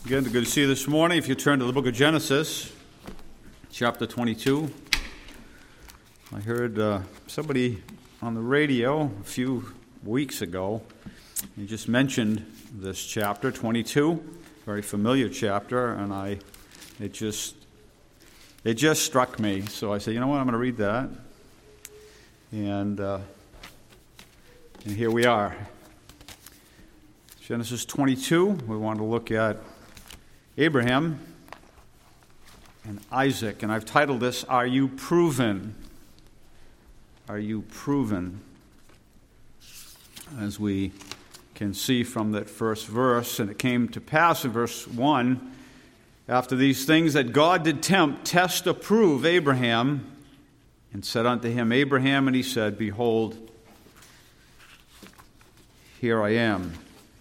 Again, good to see you this morning. If you turn to the book of Genesis, chapter 22. I heard somebody on the radio a few weeks ago. He just mentioned this chapter 22, very familiar chapter, and it just struck me. So I said, you know what, I'm going to read that. And here we are. Genesis 22, we want to look at Abraham and Isaac. And I've titled this, Are You Proven? Are You Proven? As we can see from that first verse, and it came to pass in verse 1, after these things that God did test, approve Abraham, and said unto him, Abraham, and he said, Behold, here I am.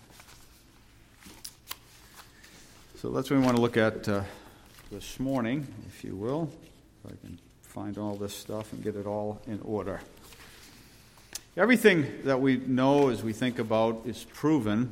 So that's what we want to look at this morning, if you will. If I can find all this stuff and get it all in order. Everything that we know as we think about is proven.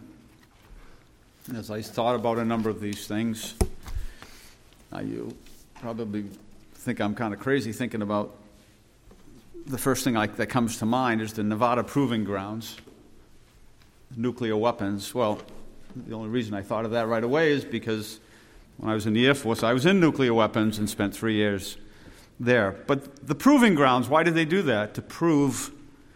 As I thought about a number of these things, now you probably think I'm kind of crazy thinking about the first thing that comes to mind is the Nevada Proving Grounds, nuclear weapons. Well, the only reason I thought of that right away is because when I was in the Air Force, I was in nuclear weapons and spent 3 years there. But the proving grounds, why did they do that? To prove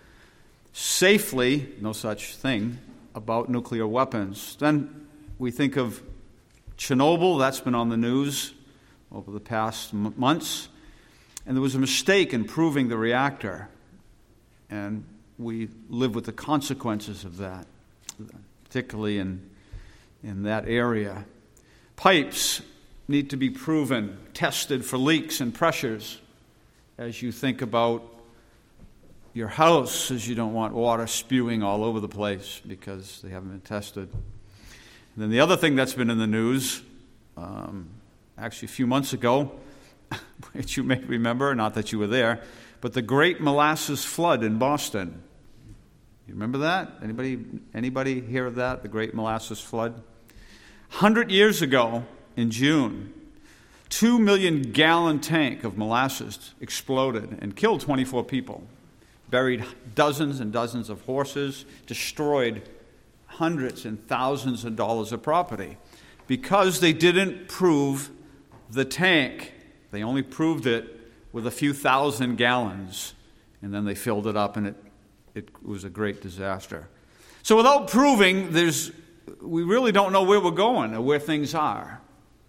safely, no such thing, about nuclear weapons. Then we think of Chernobyl, that's been on the news over the past months. And there was a mistake in proving the reactor. And we live with the consequences of that, particularly in that area. Pipes need to be proven, tested for leaks and pressures as you think about your house, as you don't want water spewing all over the place because they haven't been tested. And then the other thing that's been in the news, actually a few months ago, which you may remember, not that you were there, but the Great Molasses Flood in Boston. You remember that? Anybody hear of that, the Great Molasses Flood? 100 years ago, in June, 2 million gallon tank of molasses exploded and killed 24 people, buried dozens and dozens of horses, destroyed hundreds and thousands of dollars of property because they didn't prove the tank. They only proved it with a few thousand gallons, and then they filled it up, and it was a great disaster. So without proving, we really don't know where we're going or where things are.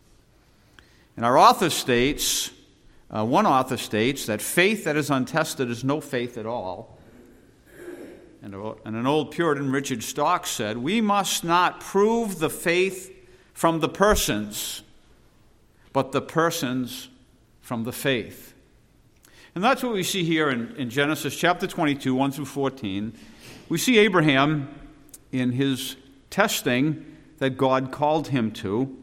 And our author states, one author states, that faith that is untested is no faith at all. And an old Puritan, Richard Stock, said, we must not prove the faith from the persons, but the persons from the faith. And that's what we see here in Genesis chapter 22, 1 through 14. We see Abraham in his testing that God called him to.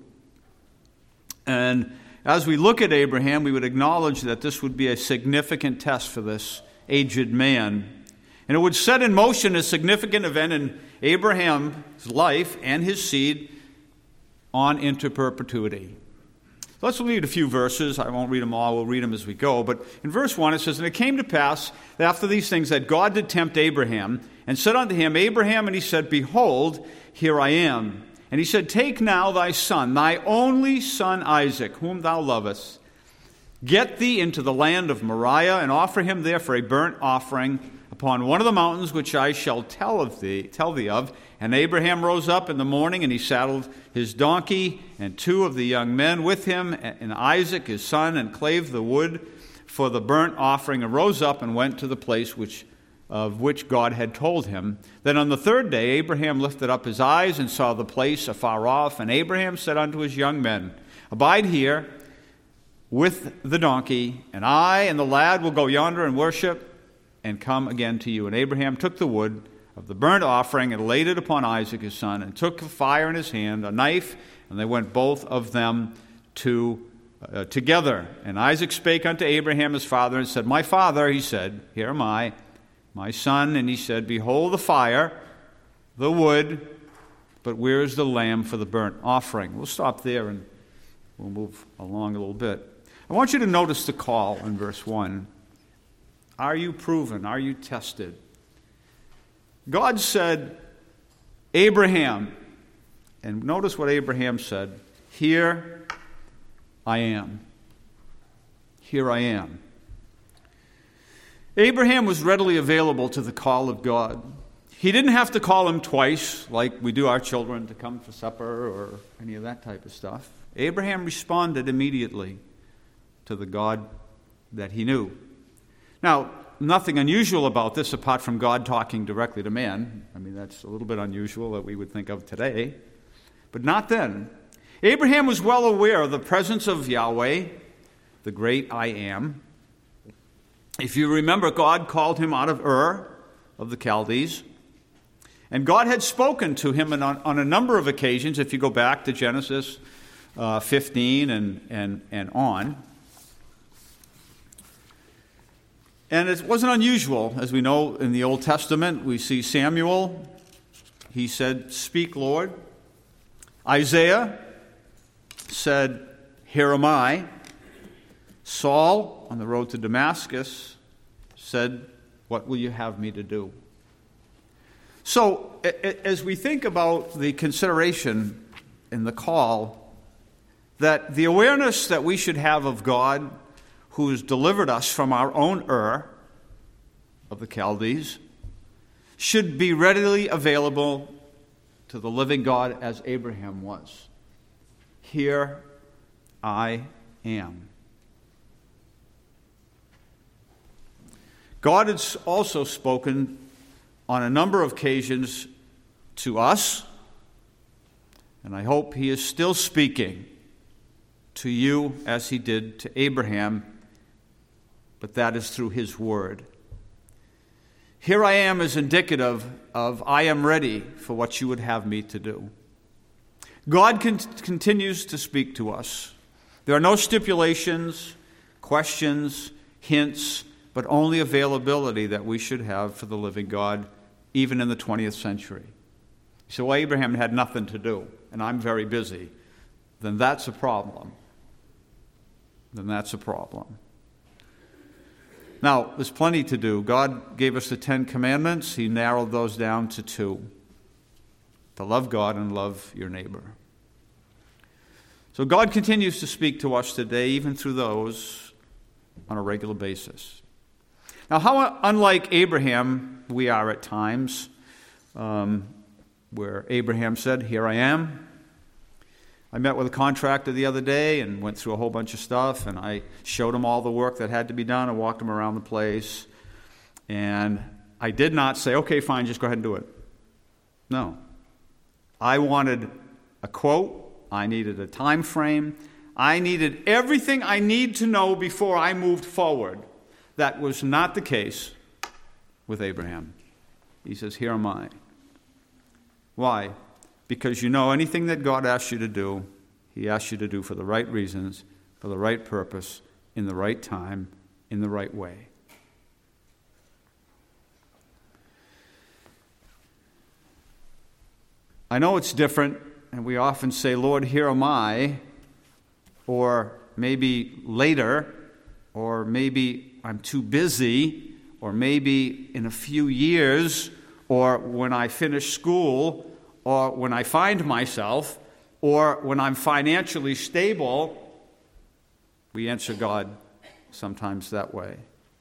And as we look at Abraham, we would acknowledge that this would be a significant test for this aged man. And it would set in motion a significant event in Abraham's life and his seed on into perpetuity. Let's read a few verses. I won't read them all. We'll read them as we go. But in verse 1 it says, And it came to pass that after these things that God did tempt Abraham, and said unto him, Abraham, and he said, Behold, here I am. And he said, Take now thy son, thy only son Isaac, whom thou lovest, get thee into the land of Moriah, and offer him there for a burnt offering upon one of the mountains which I shall tell thee of. And Abraham rose up in the morning, and he saddled his donkey and 2 of the young men with him, and Isaac his son, and clave the wood for the burnt offering, and rose up and went to the place of which God had told him. Then on the 3rd day Abraham lifted up his eyes and saw the place afar off, and Abraham said unto his young men, Abide here with the donkey, and I and the lad will go yonder and worship, and come again to you. And Abraham took the wood of the burnt offering and laid it upon Isaac his son, and took a fire in his hand, a knife, and they went both of them together. And Isaac spake unto Abraham his father, and said, My father, he said, Here am I, my son. And he said, Behold the fire, the wood, but where is the lamb for the burnt offering? We'll stop there and we'll move along a little bit. I want you to notice the call in verse 1. Are you proven? Are you tested? God said, Abraham, and notice what Abraham said, here I am. Here I am. Abraham was readily available to the call of God. He didn't have to call him twice like we do our children to come for supper or any of that type of stuff. Abraham responded immediately to the God that he knew. Now, nothing unusual about this apart from God talking directly to man. I mean, that's a little bit unusual that we would think of today. But not then. Abraham was well aware of the presence of Yahweh, the great I Am. If you remember, God called him out of Ur of the Chaldees. And God had spoken to him on a number of occasions, if you go back to Genesis 15 and on. And it wasn't unusual. As we know in the Old Testament, we see Samuel. He said, speak, Lord. Isaiah said, here am I. Saul, on the road to Damascus, said, what will you have me to do? So, as we think about the consideration and the call, that the awareness that we should have of God, who has delivered us from our own Ur of the Chaldees, should be readily available to the living God as Abraham was. Here I am. God has also spoken on a number of occasions to us, and I hope he is still speaking to you as he did to Abraham, but that is through his word. Here I am is indicative of I am ready for what you would have me to do. God continues to speak to us. There are no stipulations, questions, hints, but only availability that we should have for the living God, even in the 20th century. So well, Abraham had nothing to do, and I'm very busy. Then that's a problem. Now, there's plenty to do. God gave us the 10 Commandments. He narrowed those down to 2. To love God and love your neighbor. So God continues to speak to us today, even through those, on a regular basis. Now, how unlike Abraham we are at times, where Abraham said, here I am. I met with a contractor the other day and went through a whole bunch of stuff, and I showed him all the work that had to be done. I walked him around the place, and I did not say, okay, fine, just go ahead and do it. No. I wanted a quote. I needed a time frame. I needed everything I need to know before I moved forward. That was not the case with Abraham. He says, here am I. Why? Because you know anything that God asks you to do, he asks you to do for the right reasons, for the right purpose, in the right time, in the right way. I know it's different, and we often say, Lord, here am I, or maybe later, or maybe I'm too busy, or maybe in a few years, or when I finish school, or when I find myself, or when I'm financially stable. We answer God sometimes that way.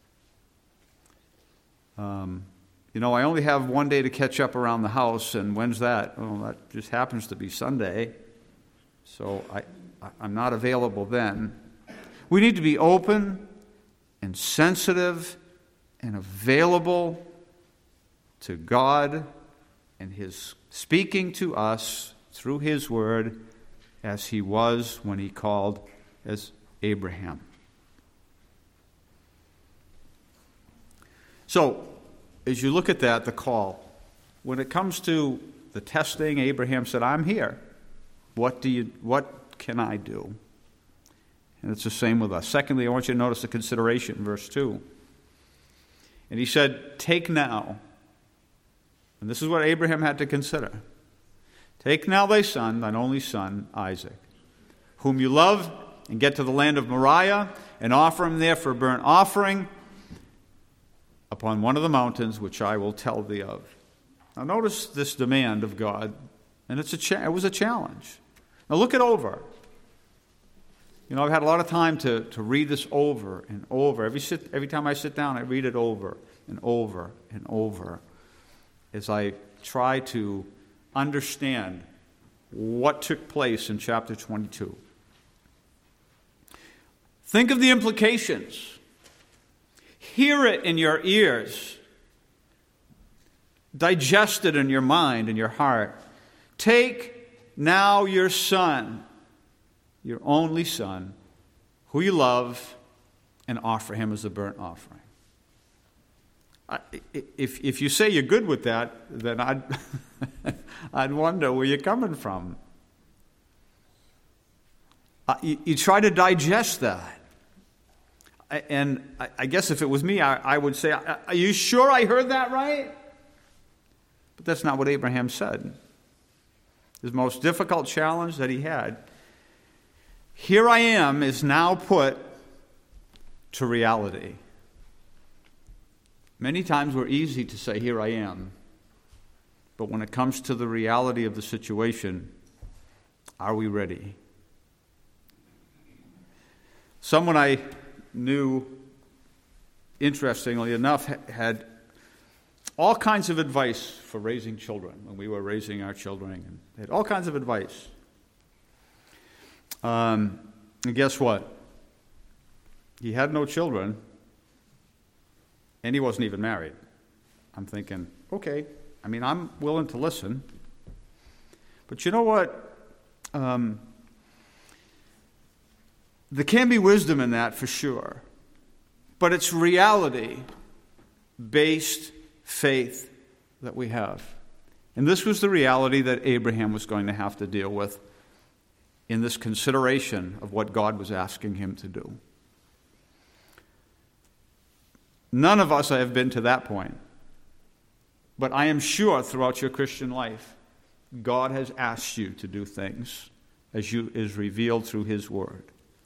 I only have one day to catch up around the house, and when's that? Well, that just happens to be Sunday, so I'm not available then. We need to be open and sensitive and available to God and his speaking to us through his word as he was when he called as Abraham. So, as you look at that, the call, when it comes to the testing, Abraham said, I'm here. What can I do? And it's the same with us. Secondly, I want you to notice the consideration, verse 2. And he said, take now. And this is what Abraham had to consider. Take now thy son, thine only son, Isaac, whom you love, and get to the land of Moriah, and offer him there for a burnt offering upon one of the mountains which I will tell thee of. Now notice this demand of God, and it was a challenge. Now look it over. You know, I've had a lot of time to read this over and over. Every time I sit down, I read it over and over and over as I try to understand what took place in chapter 22. Think of the implications. Hear it in your ears. Digest it in your mind and your heart. Take now your son, your only son, who you love, and offer him as a burnt offering. If you say you're good with that, then I'd wonder where you're coming from. You try to digest that. And I guess if it was me, I would say, are you sure I heard that right? But that's not what Abraham said. His most difficult challenge that he had, here I am, is now put to reality. Many times we're easy to say, here I am. But when it comes to the reality of the situation, are we ready? Someone I knew, interestingly enough, had all kinds of advice for raising children when we were raising our children. And they had all kinds of advice. And guess what? He had no children, and he wasn't even married. I'm thinking, okay, I'm willing to listen. But you know what? There can be wisdom in that for sure. But it's reality-based faith that we have. And this was the reality that Abraham was going to have to deal with in this consideration of what God was asking him to do. None of us have been to that point. But I am sure throughout your Christian life, God has asked you to do things as is revealed through his word.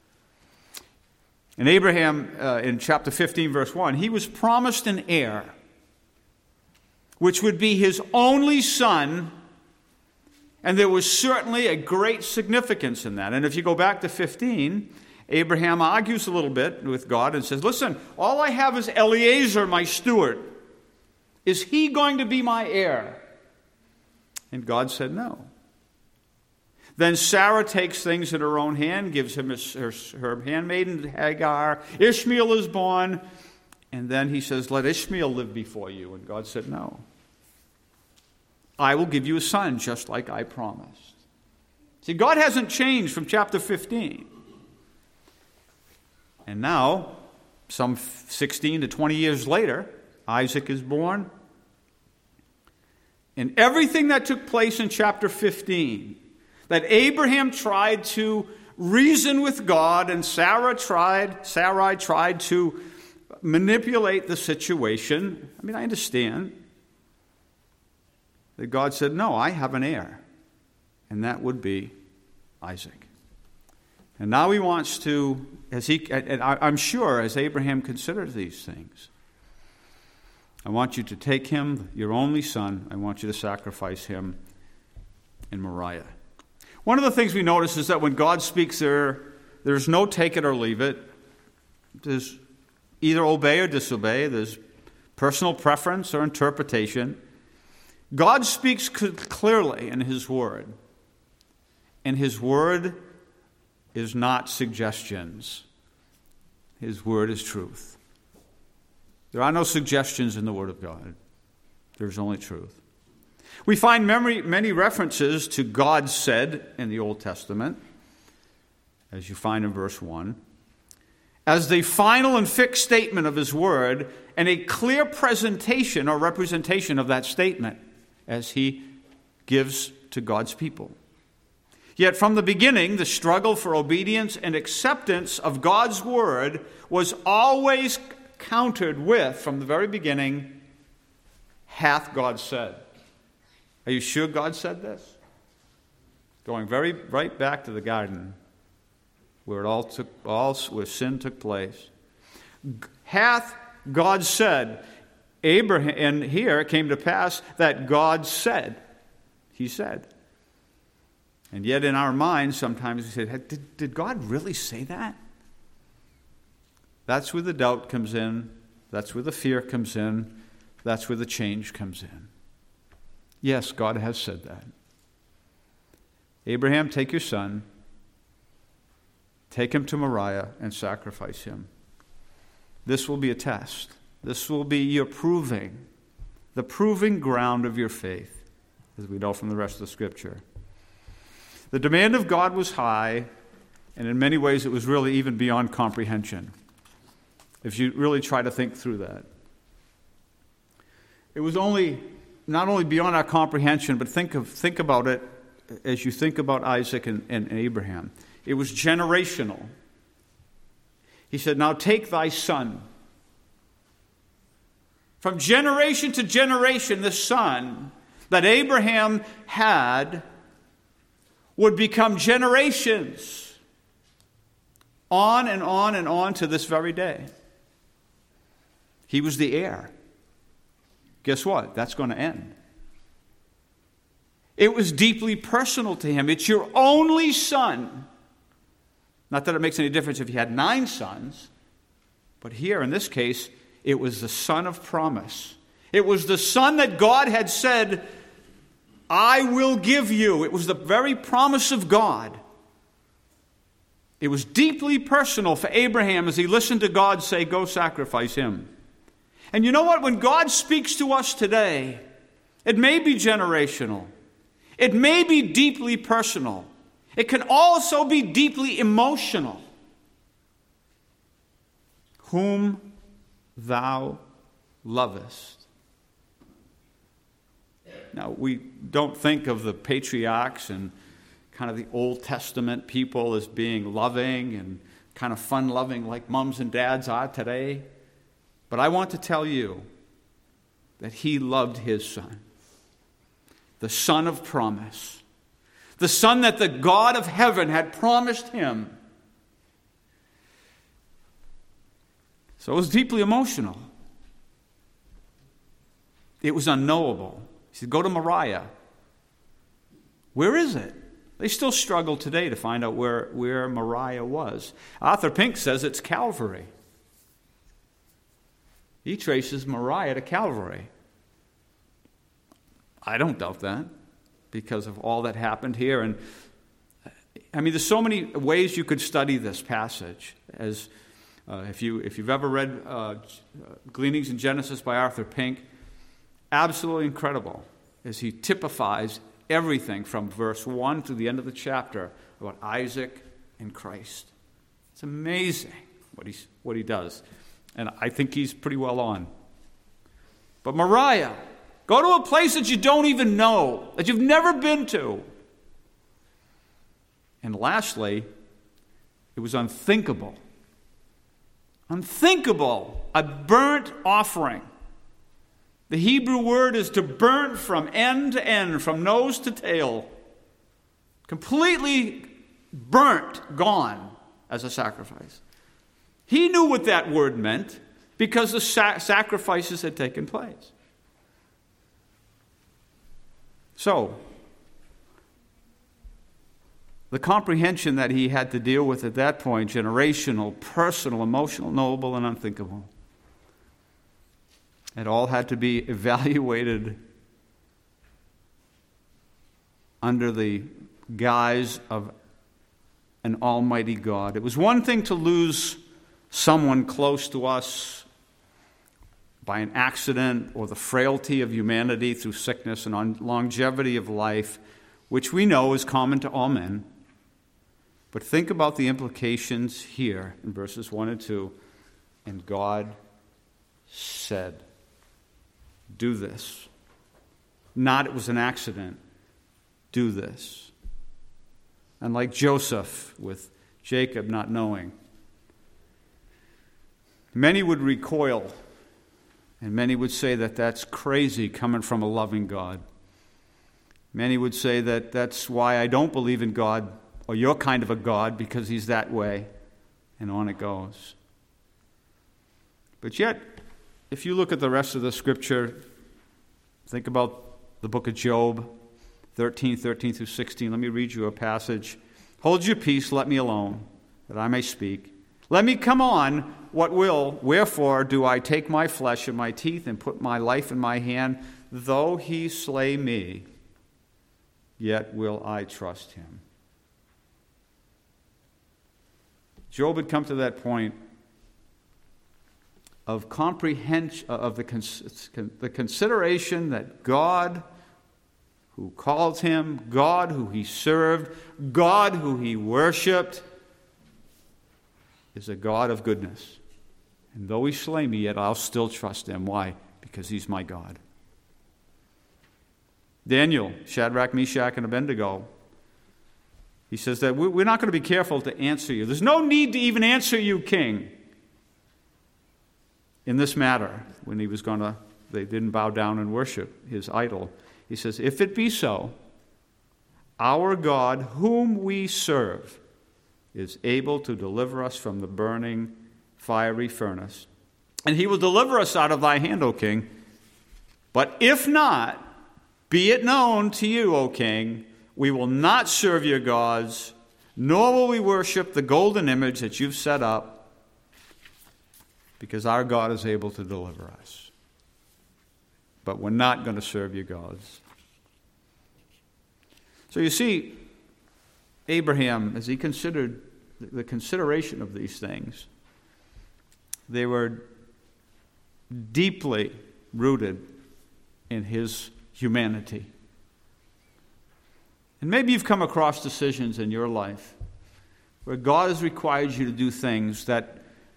And Abraham, in chapter 15, verse 1, he was promised an heir, which would be his only son, and there was certainly a great significance in that. And if you go back to 15, Abraham argues a little bit with God and says, listen, all I have is Eliezer, my steward. Is he going to be my heir? And God said no. Then Sarah takes things in her own hand, gives him her handmaiden Hagar. Ishmael is born. And then he says, let Ishmael live before you. And God said, no. I will give you a son, just like I promised. See, God hasn't changed from chapter 15. And now, some 16 to 20 years later, Isaac is born. And everything that took place in chapter 15, that Abraham tried to reason with God and Sarai tried to manipulate the situation. I understand that God said, no, I have an heir, and that would be Isaac. And now he wants to, I'm sure as Abraham considers these things, I want you to take him, your only son, I want you to sacrifice him in Moriah. One of the things we notice is that when God speaks there's no take it or leave it. There's either obey or disobey. There's personal preference or interpretation. God speaks clearly in his word. And his word is not suggestions. His word is truth. There are no suggestions in the word of God. There's only truth. We find many references to God said in the Old Testament, as you find in verse 1, as the final and fixed statement of his word and a clear presentation or representation of that statement as he gives to God's people. Yet from the beginning, the struggle for obedience and acceptance of God's word was always countered with, from the very beginning, hath God said. Are you sure God said this? Going right back to the garden, where where sin took place. Hath God said, Abraham, and here it came to pass that God said. He said. And yet in our minds, sometimes we say, did God really say that? That's where the doubt comes in. That's where the fear comes in. That's where the change comes in. Yes, God has said that. Abraham, take your son, take him to Moriah, and sacrifice him. This will be a test. This will be your proving, the proving ground of your faith, as we know from the rest of the Scripture. The demand of God was high, and in many ways it was really even beyond comprehension, if you really try to think through that. It was not only beyond our comprehension, but think about it as you think about Isaac and Abraham. It was generational. He said, now take thy son. From generation to generation, the son that Abraham had would become generations, on and on and on to this very day. He was the heir. Guess what? That's going to end. It was deeply personal to him. It's your only son. Not that it makes any difference if he had 9 sons, but here in this case, it was the son of promise. It was the son that God had said, I will give you. It was the very promise of God. It was deeply personal for Abraham as he listened to God say, go sacrifice him. And you know what? When God speaks to us today, it may be generational. It may be deeply personal. It can also be deeply emotional. Whom thou lovest. Now, we don't think of the patriarchs and kind of the Old Testament people as being loving and kind of fun-loving like moms and dads are today. But I want to tell you that he loved his son. The son of promise. The son that the God of heaven had promised him. So it was deeply emotional. It was unknowable. He said, go to Moriah. Where is it? They still struggle today to find out where Moriah was. Arthur Pink says it's Calvary. He traces Moriah to Calvary. I don't doubt that because of all that happened here. And I mean, there's so many ways you could study this passage. As if you've ever read Gleanings in Genesis by Arthur Pink, absolutely incredible as he typifies everything from verse 1 to the end of the chapter about Isaac and Christ. It's amazing what he does. And I think he's pretty well on. But Moriah, go to a place that you don't even know, that you've never been to. And lastly, it was unthinkable. Unthinkable, a burnt offering. The Hebrew word is to burn from end to end, from nose to tail. Completely burnt, gone as a sacrifice. He knew what that word meant because the sacrifices had taken place. So, the comprehension that he had to deal with at that point, generational, personal, emotional, knowable, and unthinkable, it all had to be evaluated under the guise of an almighty God. It was one thing to lose someone close to us by an accident or the frailty of humanity through sickness and longevity of life, which we know is common to all men. But think about the implications here in verses 1 and 2. And God said, do this. Not it was an accident. Do this. And like Joseph with Jacob not knowing, many would recoil, and many would say that that's crazy coming from a loving God. Many would say that that's why I don't believe in God, or your kind of a God, because he's that way. And on it goes. But yet, if you look at the rest of the Scripture, think about the book of Job, 13 through 16. Let me read you a passage. Hold your peace, let me alone, that I may speak. Let me come on, what will? Wherefore do I take my flesh in my teeth and put my life in my hand? Though he slay me, yet will I trust him. Job had come to that point of comprehension of the consideration that God who called him, God who he served, God who he worshipped, is a God of goodness. And though he slay me, yet I'll still trust him. Why? Because he's my God. Daniel, Shadrach, Meshach, and Abednego, he says that we're not going to be careful to answer you. There's no need to even answer you, king, in this matter. When they didn't bow down and worship his idol. He says, if it be so, our God, whom we serve, is able to deliver us from the burning fiery furnace. And he will deliver us out of thy hand, O king. But if not, be it known to you, O king, we will not serve your gods, nor will we worship the golden image that you've set up, because our God is able to deliver us. But we're not going to serve your gods. So you see, Abraham, as he considered the consideration of these things, they were deeply rooted in his humanity. And maybe you've come across decisions in your life where God has required you to do things that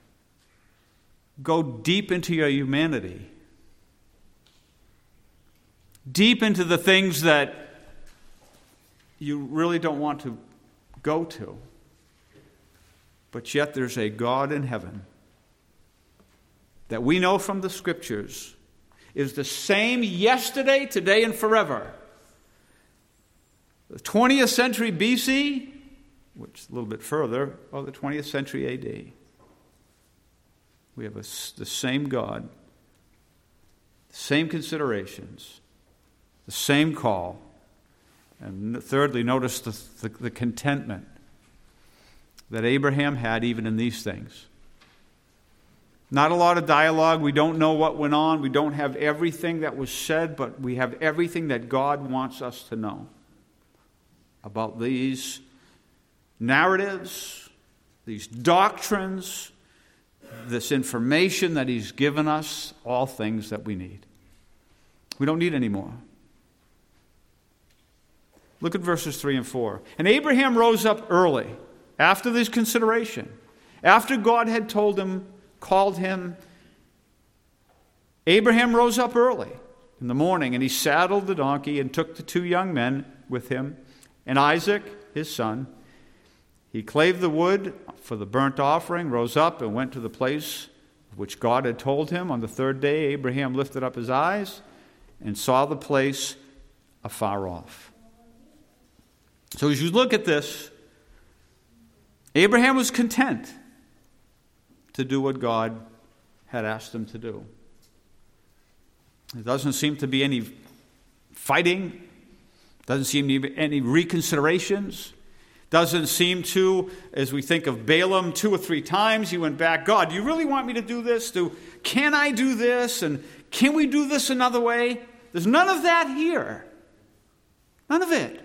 go deep into your humanity, deep into the things that you really don't want to go to. But yet there's a God in heaven that we know from the Scriptures is the same yesterday, today, and forever. The 20th century BC, which is a little bit further, or the 20th century AD. We have the same God, the same considerations, the same call. And thirdly, notice the contentment that Abraham had even in these things. Not a lot of dialogue. We don't know what went on. We don't have everything that was said, but we have everything that God wants us to know about these narratives, these doctrines, this information that he's given us, all things that we need. We don't need any more. Look at verses 3 and 4. And Abraham rose up early after this consideration. After God had called him, Abraham rose up early in the morning, and he saddled the donkey and took the 2 young men with him, and Isaac, his son. He clave the wood for the burnt offering, rose up and went to the place which God had told him. On the 3rd day, Abraham lifted up his eyes and saw the place afar off. So as you look at this, Abraham was content to do what God had asked him to do. There doesn't seem to be any fighting. Doesn't seem to be any reconsiderations. Doesn't seem to, as we think of Balaam 2 or 3 times, he went back, God, do you really want me to do this? Can I do this? And can we do this another way? There's none of that here. None of it.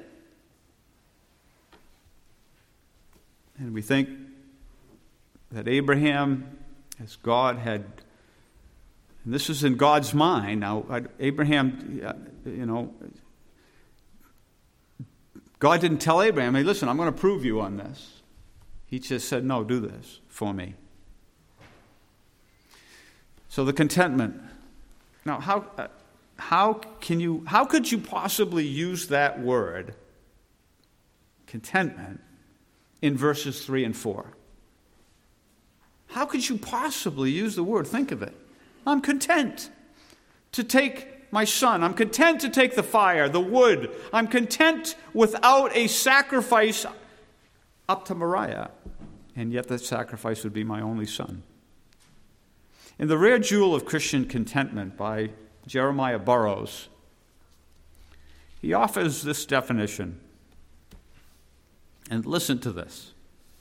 And we think that Abraham, as God had, and this is in God's mind. Now, Abraham, God didn't tell Abraham, hey, listen, I'm going to prove you on this. He just said, no, do this for me. So the contentment. Now, how could you possibly use that word, contentment, in verses 3 and 4? How could you possibly use the word? Think of it. I'm content to take my son. I'm content to take the fire, the wood. I'm content without a sacrifice up to Moriah. And yet that sacrifice would be my only son. In The Rare Jewel of Christian Contentment by Jeremiah Burroughs, he offers this definition. And listen to this.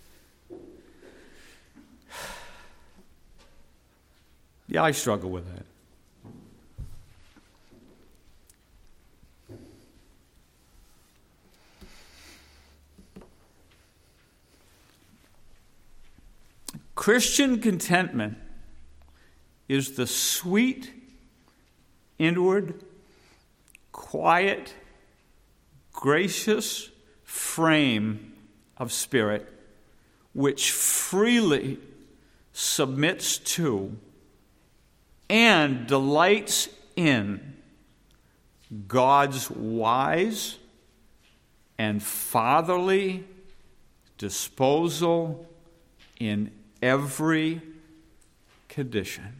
Yeah, I struggle with that. Christian contentment is the sweet, inward, quiet, gracious frame of spirit which freely submits to and delights in God's wise and fatherly disposal in every condition.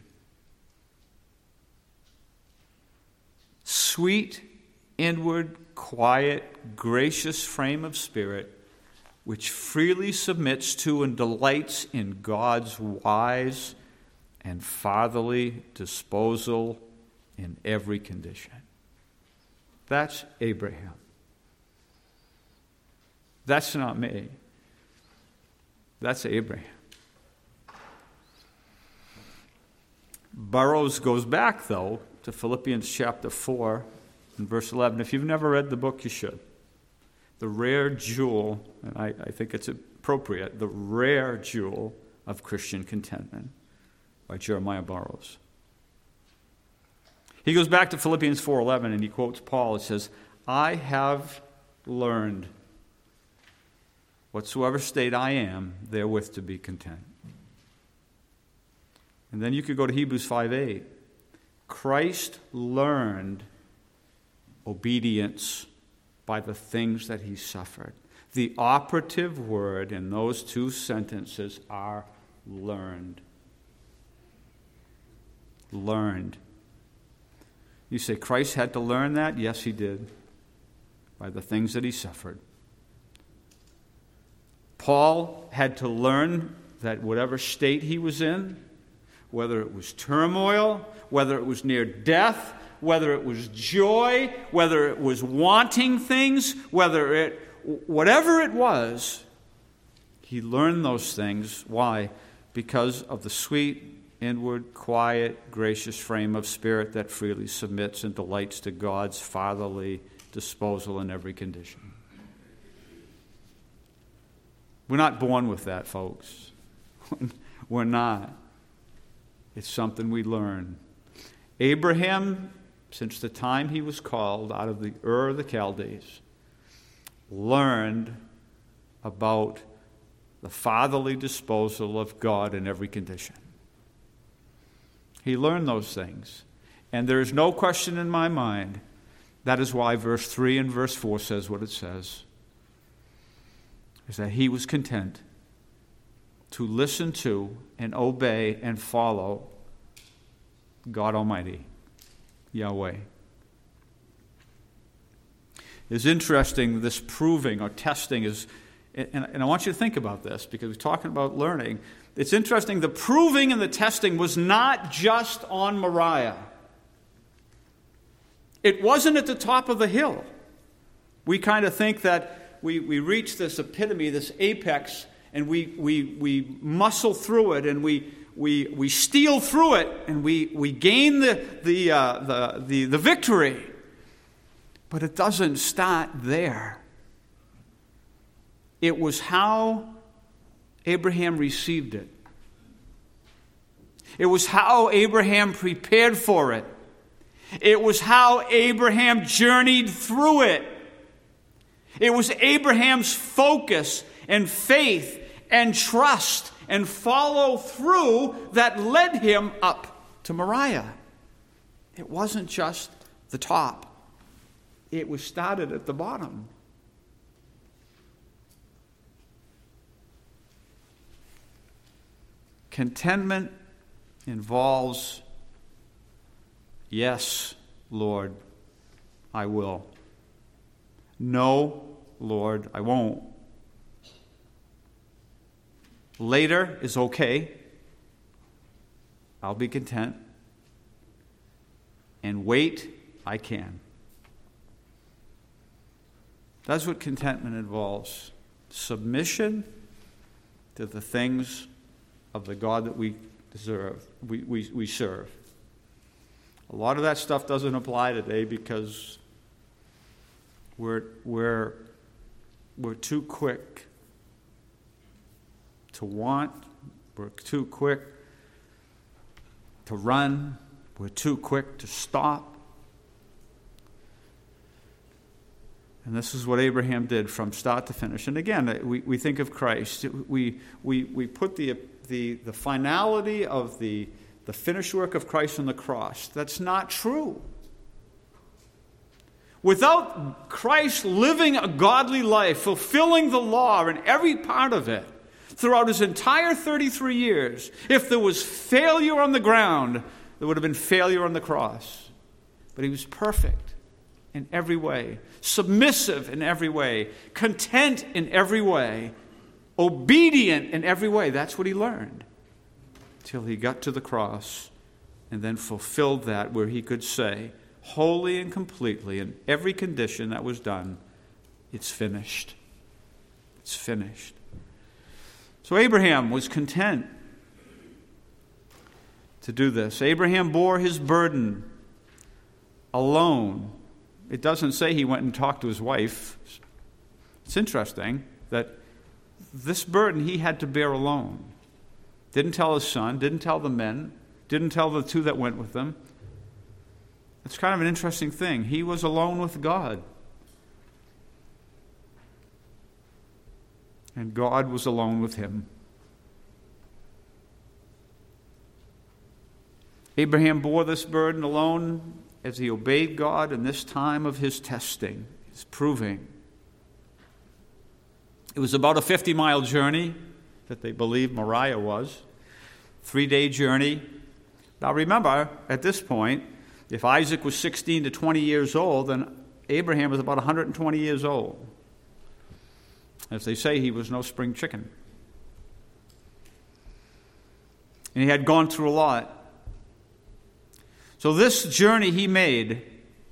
Sweet, inward, quiet, gracious frame of spirit which freely submits to and delights in God's wise and fatherly disposal in every condition. That's Abraham. That's not me. That's Abraham. Burroughs goes back, though, to Philippians chapter 4 and verse 11. If you've never read the book, you should. The Rare Jewel, and I think it's appropriate, The Rare Jewel of Christian Contentment by Jeremiah Burroughs. He goes back to Philippians 4:11 and he quotes Paul. It says, I have learned whatsoever state I am, therewith to be content. And then you could go to Hebrews 5:8. Christ learned obedience by the things that he suffered. The operative word in those two sentences are learned. Learned. You say, Christ had to learn that? Yes, he did. By the things that he suffered. Paul had to learn that whatever state he was in, whether it was turmoil, whether it was near death, whether it was joy, whether it was wanting things, whatever it was, he learned those things. Why? Because of the sweet, inward, quiet, gracious frame of spirit that freely submits and delights to God's fatherly disposal in every condition. We're not born with that, folks. We're not. It's something we learn. Abraham, since the time he was called out of the Ur of the Chaldees, learned about the fatherly disposal of God in every condition. He learned those things. And there is no question in my mind. That is why verse 3 and verse 4 says what it says. Is that he was content to listen to and obey and follow God Almighty, Yahweh. It's interesting, this proving or testing is, and I want you to think about this because we're talking about learning. It's interesting, the proving and the testing was not just on Moriah. It wasn't at the top of the hill. We kind of think that we reach this epitome, this apex, and we muscle through it, and we steal through it, and we gain the victory. But it doesn't start there. It was how Abraham received it. It was how Abraham prepared for it. It was how Abraham journeyed through it. It was Abraham's focus and faith and trust and follow through that led him up to Moriah. It wasn't just the top. It was started at the bottom. Contentment involves, yes, Lord, I will. No, Lord, I won't. Later is okay. I'll be content. And wait, I can. That's what contentment involves. Submission to the things of the God that we deserve, we serve. A lot of that stuff doesn't apply today because we're too quick to want, we're too quick to run, we're too quick to stop. And this is what Abraham did from start to finish. And again, we think of Christ. We put the finality of the finished work of Christ on the cross. That's not true. Without Christ living a godly life, fulfilling the law in every part of it, throughout his entire 33 years, if there was failure on the ground, there would have been failure on the cross. But he was perfect in every way, submissive in every way, content in every way, obedient in every way. That's what he learned till he got to the cross and then fulfilled that where he could say, wholly and completely, in every condition that was done, it's finished. It's finished. So Abraham was content to do this. Abraham bore his burden alone. It doesn't say he went and talked to his wife. It's interesting that this burden he had to bear alone. Didn't tell his son, didn't tell the men, didn't tell the two that went with them. It's kind of an interesting thing. He was alone with God. And God was alone with him. Abraham bore this burden alone as he obeyed God in this time of his testing, his proving. It was about a 50-mile journey that they believed Moriah was. 3-day journey. Now remember, at this point, if Isaac was 16 to 20 years old, then Abraham was about 120 years old. As they say, he was no spring chicken. And he had gone through a lot. So this journey he made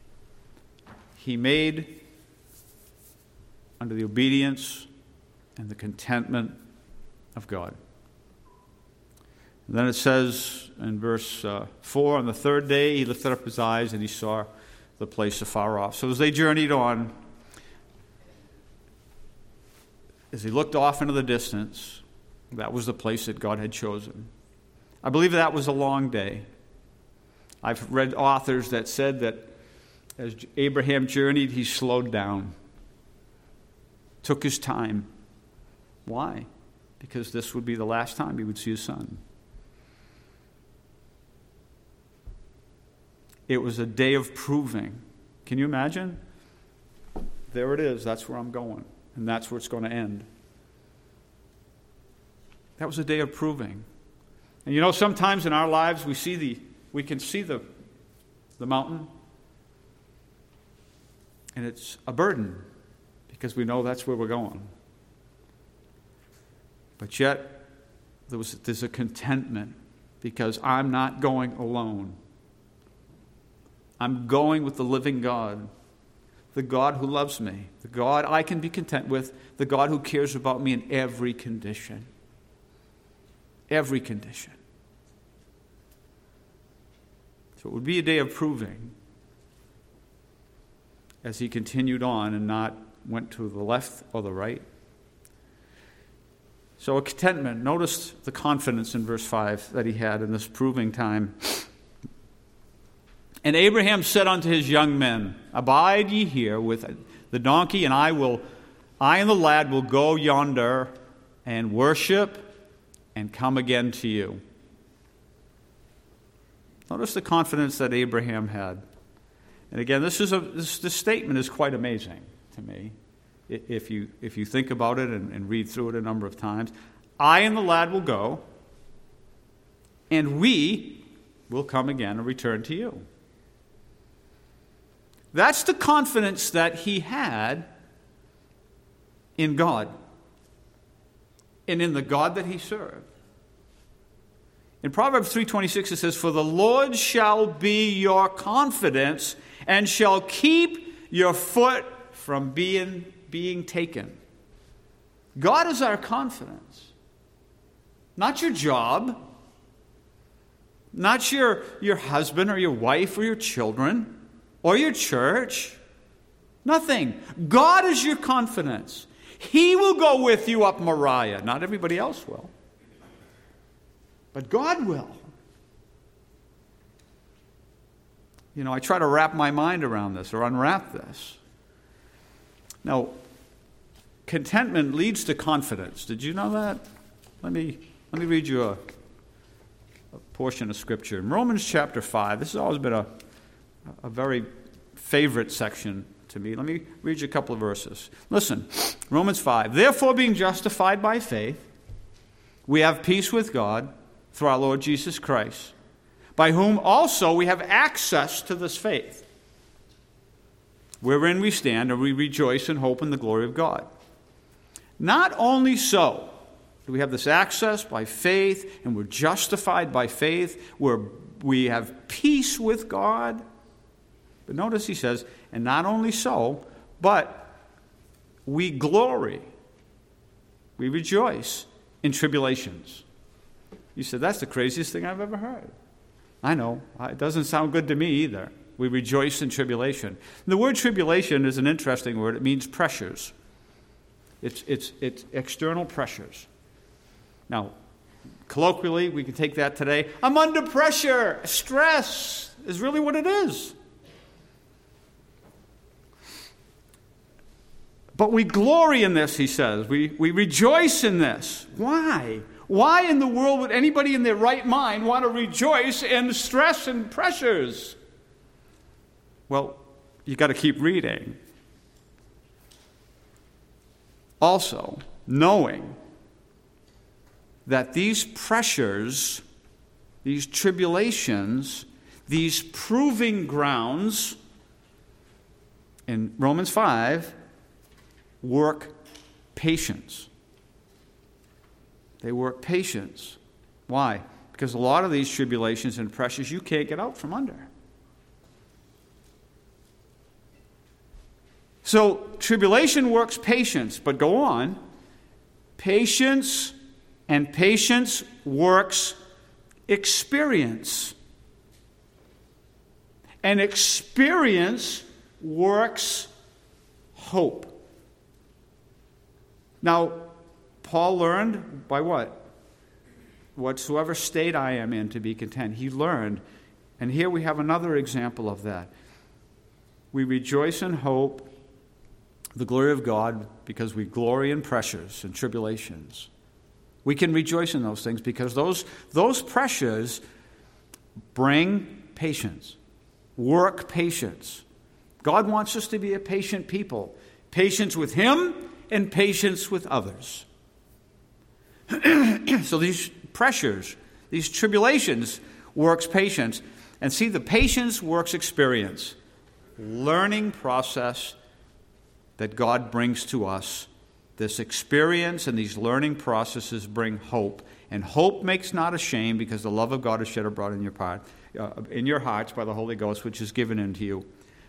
under the obedience and the contentment of God. And then it says in verse 4, on the third day he lifted up his eyes and he saw the place afar off. So as they journeyed on, as he looked off into the distance, that was the place that God had chosen. I believe that was a long day. I've read authors that said that as Abraham journeyed, he slowed down, took his time. Why? Because this would be the last time he would see his son. It was a day of proving. Can you imagine? There it is. That's where I'm going. And that's where it's going to end. That was a day of proving. And you know, sometimes in our lives we can see the mountain, and it's a burden because we know that's where we're going. But yet there's a contentment because I'm not going alone. I'm going with the living God, the God who loves me, the God I can be content with, the God who cares about me in every condition. Every condition. So it would be a day of proving as he continued on and not went to the left or the right. So a contentment. Notice the confidence in verse 5 that he had in this proving time. And Abraham said unto his young men, abide ye here with the donkey, and I and the lad will go yonder and worship and come again to you. Notice the confidence that Abraham had. And again, this statement is quite amazing to me. If you think about it and read through it a number of times. I and the lad will go, and we will come again and return to you. That's the confidence that he had in God and in the God that he served. In Proverbs 3:26 it says, "For the Lord shall be your confidence and shall keep your foot from being taken." God is our confidence. Not your job, not your husband or your wife or your children or your church. Nothing. God is your confidence. He will go with you up Moriah. Not everybody else will. But God will. You know, I try to wrap my mind around this or unwrap this. Now, contentment leads to confidence. Did you know that? Let me read you a portion of Scripture. In Romans chapter 5, this has always been a very favorite section to me. Let me read you a couple of verses. Listen, Romans 5. "Therefore, being justified by faith, we have peace with God through our Lord Jesus Christ, by whom also we have access to this faith, wherein we stand and we rejoice and hope in the glory of God. Not only so, do we have this access by faith, and we're justified by faith, we have peace with God. But notice he says, and not only so, but we glory, we rejoice in tribulations." You said, "That's the craziest thing I've ever heard." I know. It doesn't sound good to me either. We rejoice in tribulation. The word tribulation is an interesting word. It means pressures. It's external pressures. Now, colloquially, we can take that today. I'm under pressure. Stress is really what it is. But we glory in this, he says. We rejoice in this. Why? Why in the world would anybody in their right mind want to rejoice in stress and pressures? Well, you got to keep reading. Also, knowing that these pressures, these tribulations, these proving grounds in Romans 5 work patience. They work patience. Why? Because a lot of these tribulations and pressures you can't get out from under. So tribulation works patience, but go on. Patience works experience. And experience works hope. Now, Paul learned by what? Whatsoever state I am in, to be content. He learned. And here we have another example of that. We rejoice in hope, the glory of God, because we glory in pressures and tribulations. We can rejoice in those things because those pressures bring patience, work patience. God wants us to be a patient people. Patience with Him and patience with others. So these pressures, these tribulations works patience. And see, the patience works experience. Learning process that God brings to us. This experience and these learning processes bring hope. And hope makes not ashamed, because the love of God is shed abroad in your hearts by the Holy Ghost, which is given unto you.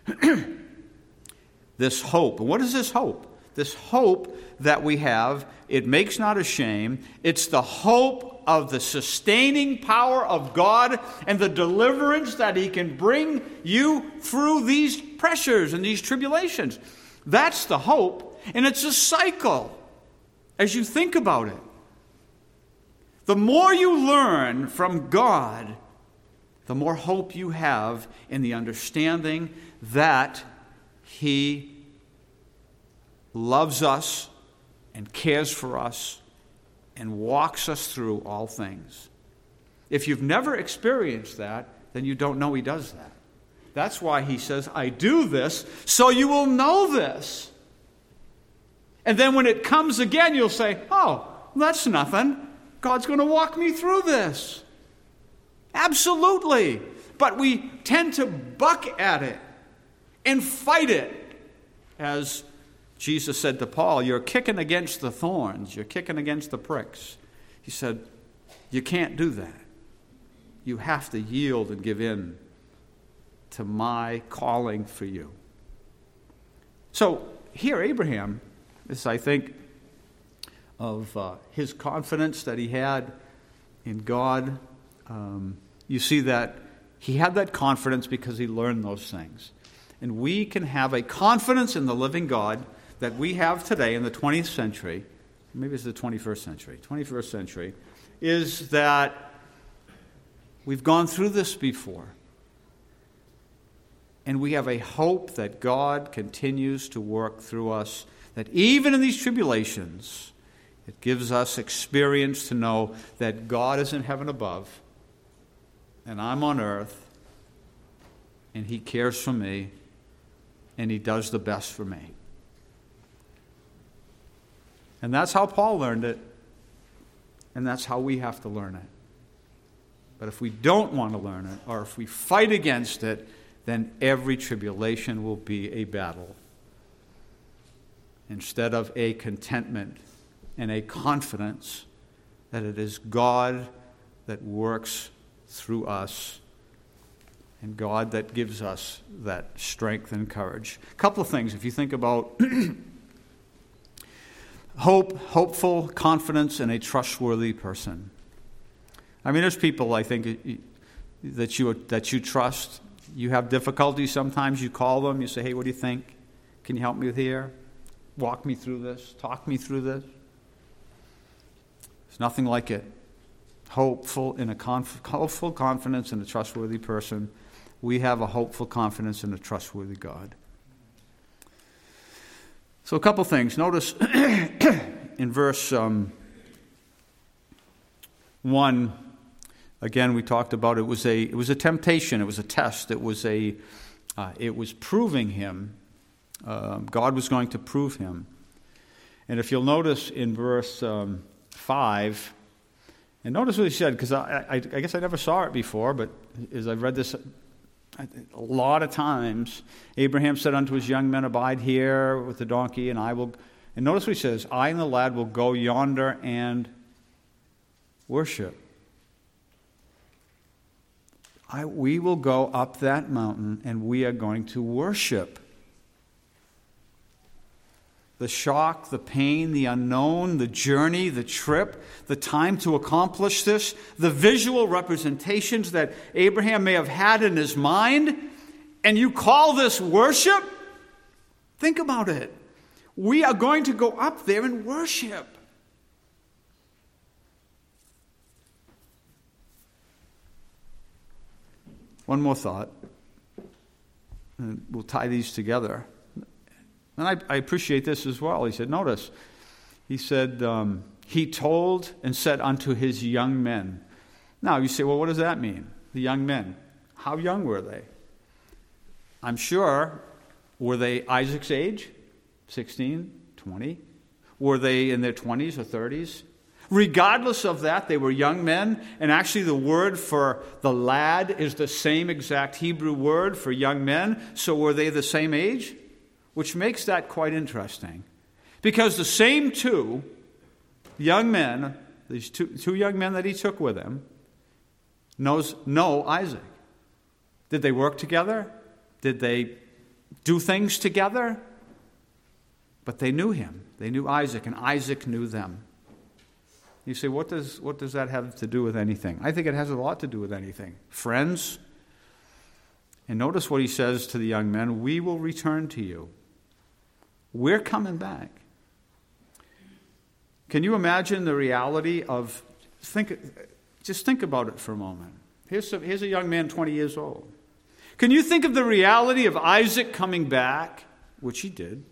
This hope. And what is this hope? This hope that we have, it makes not ashamed. It's the hope of the sustaining power of God and the deliverance that He can bring you through these pressures and these tribulations. That's the hope, and it's a cycle as you think about it. The more you learn from God, the more hope you have in the understanding that He loves us and cares for us and walks us through all things. If you've never experienced that, then you don't know He does that. That's why He says, I do this so you will know this. And then when it comes again, you'll say, oh, that's nothing. God's going to walk me through this. Absolutely. But we tend to buck at it. and fight it. As Jesus said to Paul, you're kicking against the thorns. You're kicking against the pricks. He said, you can't do that. You have to yield and give in to my calling for you. So here Abraham is, I think, of his confidence that he had in God. You see that he had that confidence because he learned those things. And we can have a confidence in the living God that we have today in the 20th century, maybe it's the 21st century, is that we've gone through this before. And we have a hope that God continues to work through us, that even in these tribulations, it gives us experience to know that God is in heaven above, and I'm on earth, and He cares for me, and He does the best for me. And that's how Paul learned it, and that's how we have to learn it. But if we don't want to learn it, or if we fight against it, then every tribulation will be a battle instead of a contentment and a confidence that it is God that works through us and God that gives us that strength and courage. A couple of things, if you think about hopeful confidence in a trustworthy person. I mean, there's people, I think, that you trust. You have difficulties sometimes. You call them. You say, hey, what do you think? Can you help me with here? Walk me through this. Talk me through this. There's nothing like it. Hopeful confidence in a trustworthy person. We have a hopeful confidence in a trustworthy God. So a couple things. Notice in verse 1, again, we talked about it was a temptation. It was a test. It was proving him. God was going to prove him. And if you'll notice in verse 5, and notice what he said, because I guess I never saw it before, but as I've read this a lot of times, Abraham said unto his young men, abide here with the donkey, and I will. And notice what he says, I and the lad will go yonder and worship. We will go up that mountain and we are going to worship. The shock, the pain, the unknown, the journey, the trip, the time to accomplish this, the visual representations that Abraham may have had in his mind, and you call this worship? Think about it. We are going to go up there and worship. One more thought, and we'll tie these together. And I appreciate this as well. He said, notice, he said, he told and said unto his young men. Now, you say, well, what does that mean? The young men. How young were they? I'm sure, were they Isaac's age? 16, 20? Were they in their 20s or 30s? Regardless of that, they were young men, and actually the word for the lad is the same exact Hebrew word for young men, so were they the same age? Which makes that quite interesting. Because the same two young men, these two young men that he took with him, know Isaac. Did they work together? Did they do things together? But they knew him. They knew Isaac, and Isaac knew them. You say, what does that have to do with anything? I think it has a lot to do with anything. Friends. And notice what he says to the young men, we will return to you. We're coming back. Can you imagine the reality of, just think about it for a moment. Here's a young man, 20 years old. Can you think of the reality of Isaac coming back, which he did,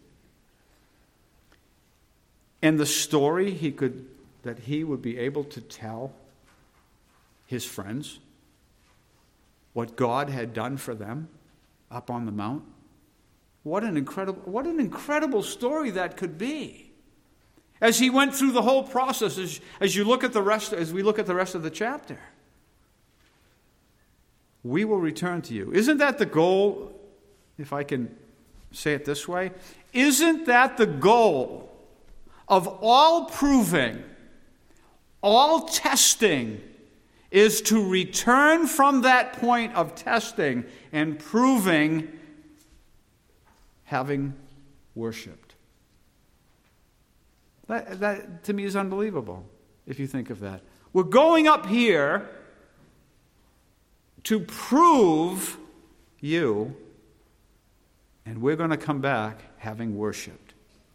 and the story that he would be able to tell his friends, what God had done for them up on the mount? What an incredible story that could be. As he went through the whole process, as we look at the rest of the chapter. We will return to you. Isn't that the goal if I can say it this way, isn't that the goal of all proving, all testing, is to return from that point of testing and proving having worshipped? That to me is unbelievable, if you think of that. We're going up here to prove you, and we're going to come back having worshipped.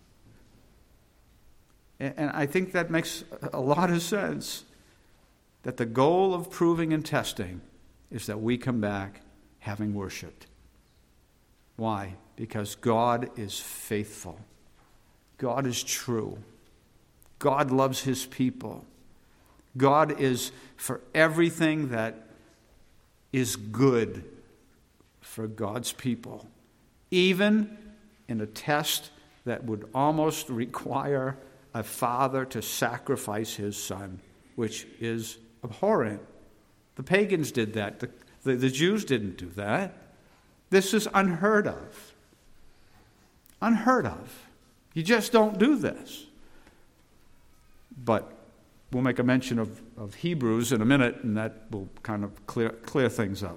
And I think that makes a lot of sense, that the goal of proving and testing is that we come back having worshipped. Why? Because God is faithful. God is true. God loves his people. God is for everything that is good for God's people, even in a test that would almost require a father to sacrifice his son, which is abhorrent. The pagans did that. The Jews didn't do that. This is unheard of. Unheard of. You just don't do this. But we'll make a mention of Hebrews in a minute, and that will kind of clear things up.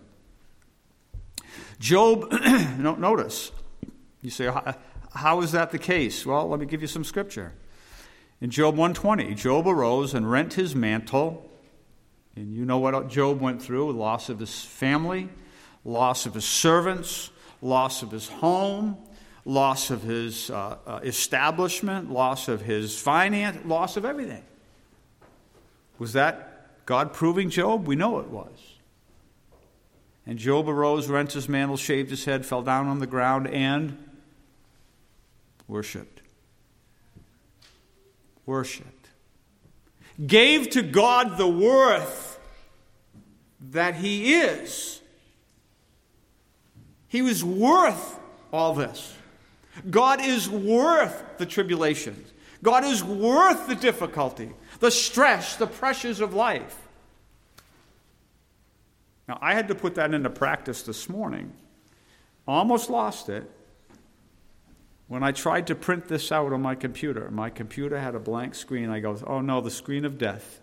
Job, notice, you say, how is that the case? Well, let me give you some scripture. In Job 1:20, Job arose and rent his mantle. And you know what Job went through: loss of his family, loss of his servants, loss of his home, loss of his establishment, loss of his finance, loss of everything. Was that God proving Job? We know it was. And Job arose, rent his mantle, shaved his head, fell down on the ground, and worshipped. Worshipped. Gave to God the worth that he is. He was worth all this. God is worth the tribulations. God is worth the difficulty, the stress, the pressures of life. Now, I had to put that into practice this morning. Almost lost it when I tried to print this out on my computer. My computer had a blank screen. I go, oh no, the screen of death.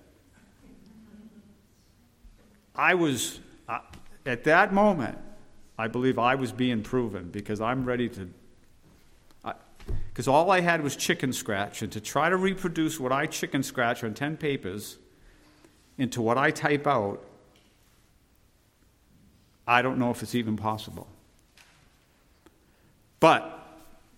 I was, at that moment, I believe I was being proven, because I'm ready to, because all I had was chicken scratch, and to try to reproduce what I chicken scratch on 10 papers into what I type out, I don't know if it's even possible. But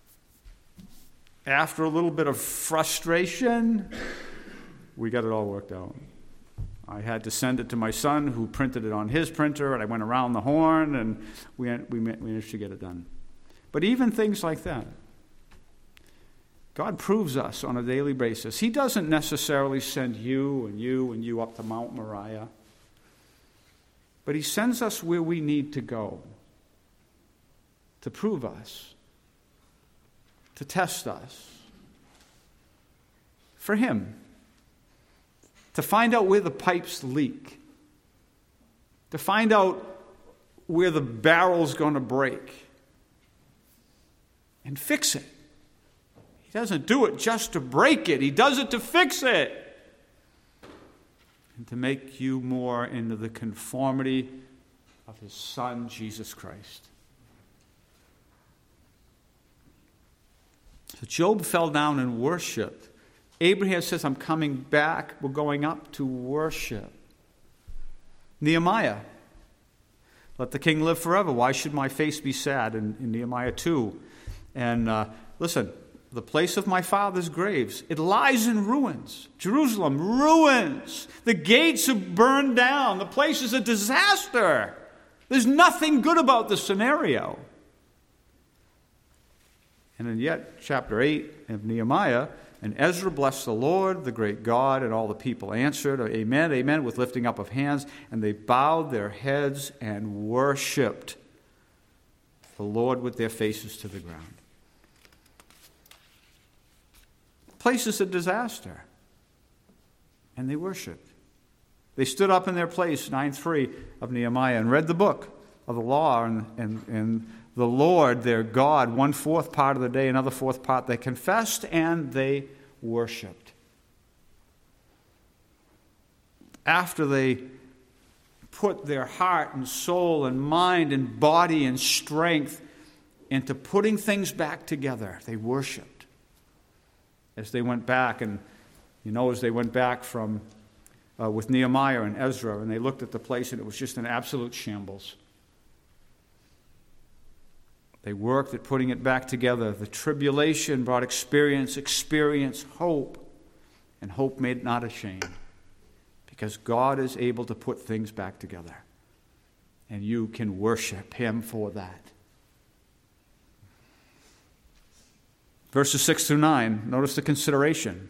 after a little bit of frustration, we got it all worked out. I had to send it to my son, who printed it on his printer, and I went around the horn, and we managed to get it done. But even things like that, God proves us on a daily basis. He doesn't necessarily send you and you and you up to Mount Moriah, but he sends us where we need to go to prove us, to test us for him, to find out where the pipes leak, to find out where the barrel's going to break, and fix it. He doesn't do it just to break it. He does it to fix it. And to make you more into the conformity of his Son, Jesus Christ. So Job fell down and worshiped. Abraham says, I'm coming back. We're going up to worship. Nehemiah, let the king live forever. Why should my face be sad? In Nehemiah 2. And listen, the place of my father's graves, it lies in ruins. Jerusalem, ruins. The gates have burned down. The place is a disaster. There's nothing good about the scenario. And then yet, chapter 8 of Nehemiah, and Ezra blessed the Lord, the great God, and all the people answered, Amen, amen, with lifting up of hands, and they bowed their heads and worshipped the Lord with their faces to the ground. Place is a disaster. And they worshiped. They stood up in their place, 9:3 of Nehemiah, and read the book of the law and the Lord their God 1/4 part of the day, another 1/4 part they confessed and they worshiped. After they put their heart and soul and mind and body and strength into putting things back together, they worshiped. As they went back, and as they went back from with Nehemiah and Ezra, and they looked at the place and it was just an absolute shambles. They worked at putting it back together. The tribulation brought experience, hope, and hope made not ashamed. Because God is able to put things back together. And you can worship Him for that. Verses 6 through 9, notice the consideration.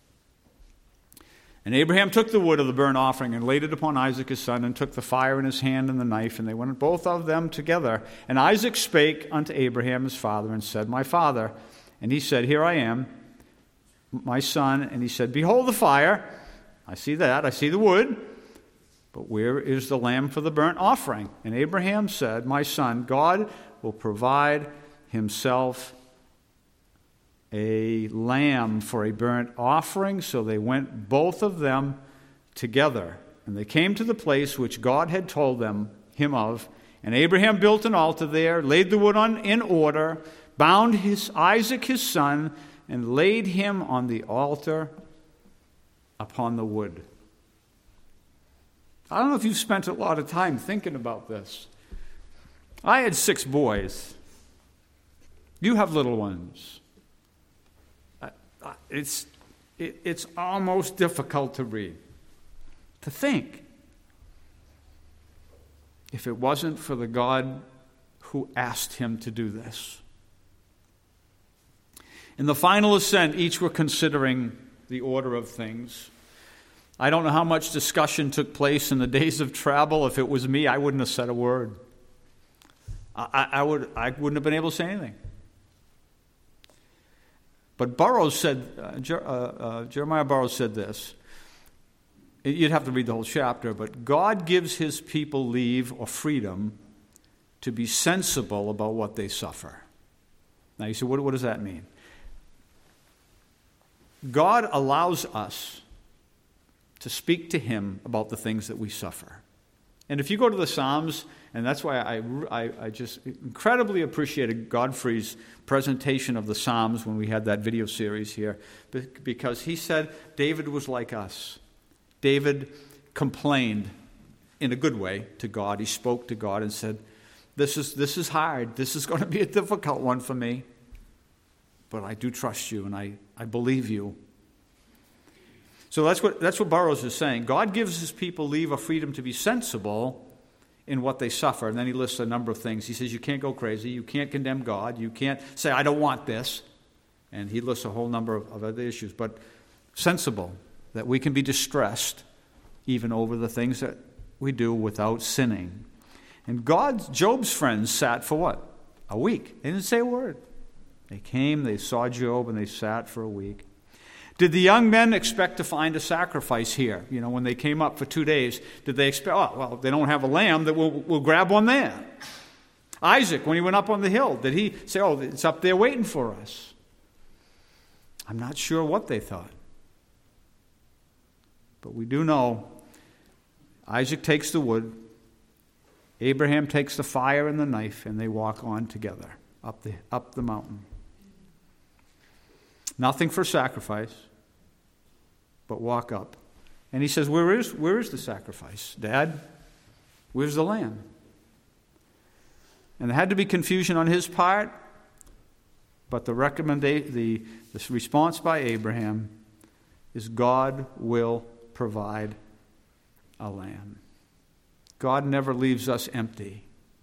And Abraham took the wood of the burnt offering and laid it upon Isaac his son, and took the fire in his hand and the knife, and they went both of them together. And Isaac spake unto Abraham his father, and said, My father. And he said, Here I am, my son. And he said, Behold the fire. I see that, I see the wood, but where is the lamb for the burnt offering? And Abraham said, My son, God will provide Himself a lamb for a burnt offering. So they went both of them together. And they came to the place which God had told him of. And Abraham built an altar there, laid the wood in order, bound Isaac his son, and laid him on the altar upon the wood. I don't know if you've spent a lot of time thinking about this. I had 6 boys. You have little ones. It's almost difficult to read, to think. If it wasn't for the God who asked him to do this. In the final ascent, each were considering the order of things. I don't know how much discussion took place in the days of travel. If it was me, I wouldn't have said a word. I wouldn't have been able to say anything. But Burroughs said, Jeremiah Burroughs said this. You'd have to read the whole chapter, but God gives His people leave or freedom to be sensible about what they suffer. Now you say, what does that mean? God allows us to speak to Him about the things that we suffer. And if you go to the Psalms, and that's why I just incredibly appreciated Godfrey's presentation of the Psalms when we had that video series here, because he said David was like us. David complained in a good way to God. He spoke to God and said, this is hard. This is going to be a difficult one for me. But I do trust you, and I believe you. So that's what Burroughs is saying. God gives His people leave or freedom to be sensible in what they suffer. And then he lists a number of things. He says you can't go crazy. You can't condemn God. You can't say, I don't want this. And he lists a whole number of other issues. But sensible, that we can be distressed even over the things that we do without sinning. And Job's friends sat for what? A week. They didn't say a word. They came, they saw Job, and they sat for a week. Did the young men expect to find a sacrifice here? When they came up for 2 days, did they expect, if they don't have a lamb, that we'll grab one there? Isaac, when he went up on the hill, did he say, it's up there waiting for us? I'm not sure what they thought. But we do know Isaac takes the wood, Abraham takes the fire and the knife, and they walk on together up the mountain. Nothing for sacrifice, but walk up. And he says, where is the sacrifice? Dad, where's the lamb? And there had to be confusion on his part, but the response by Abraham is God will provide a lamb. God never leaves us empty,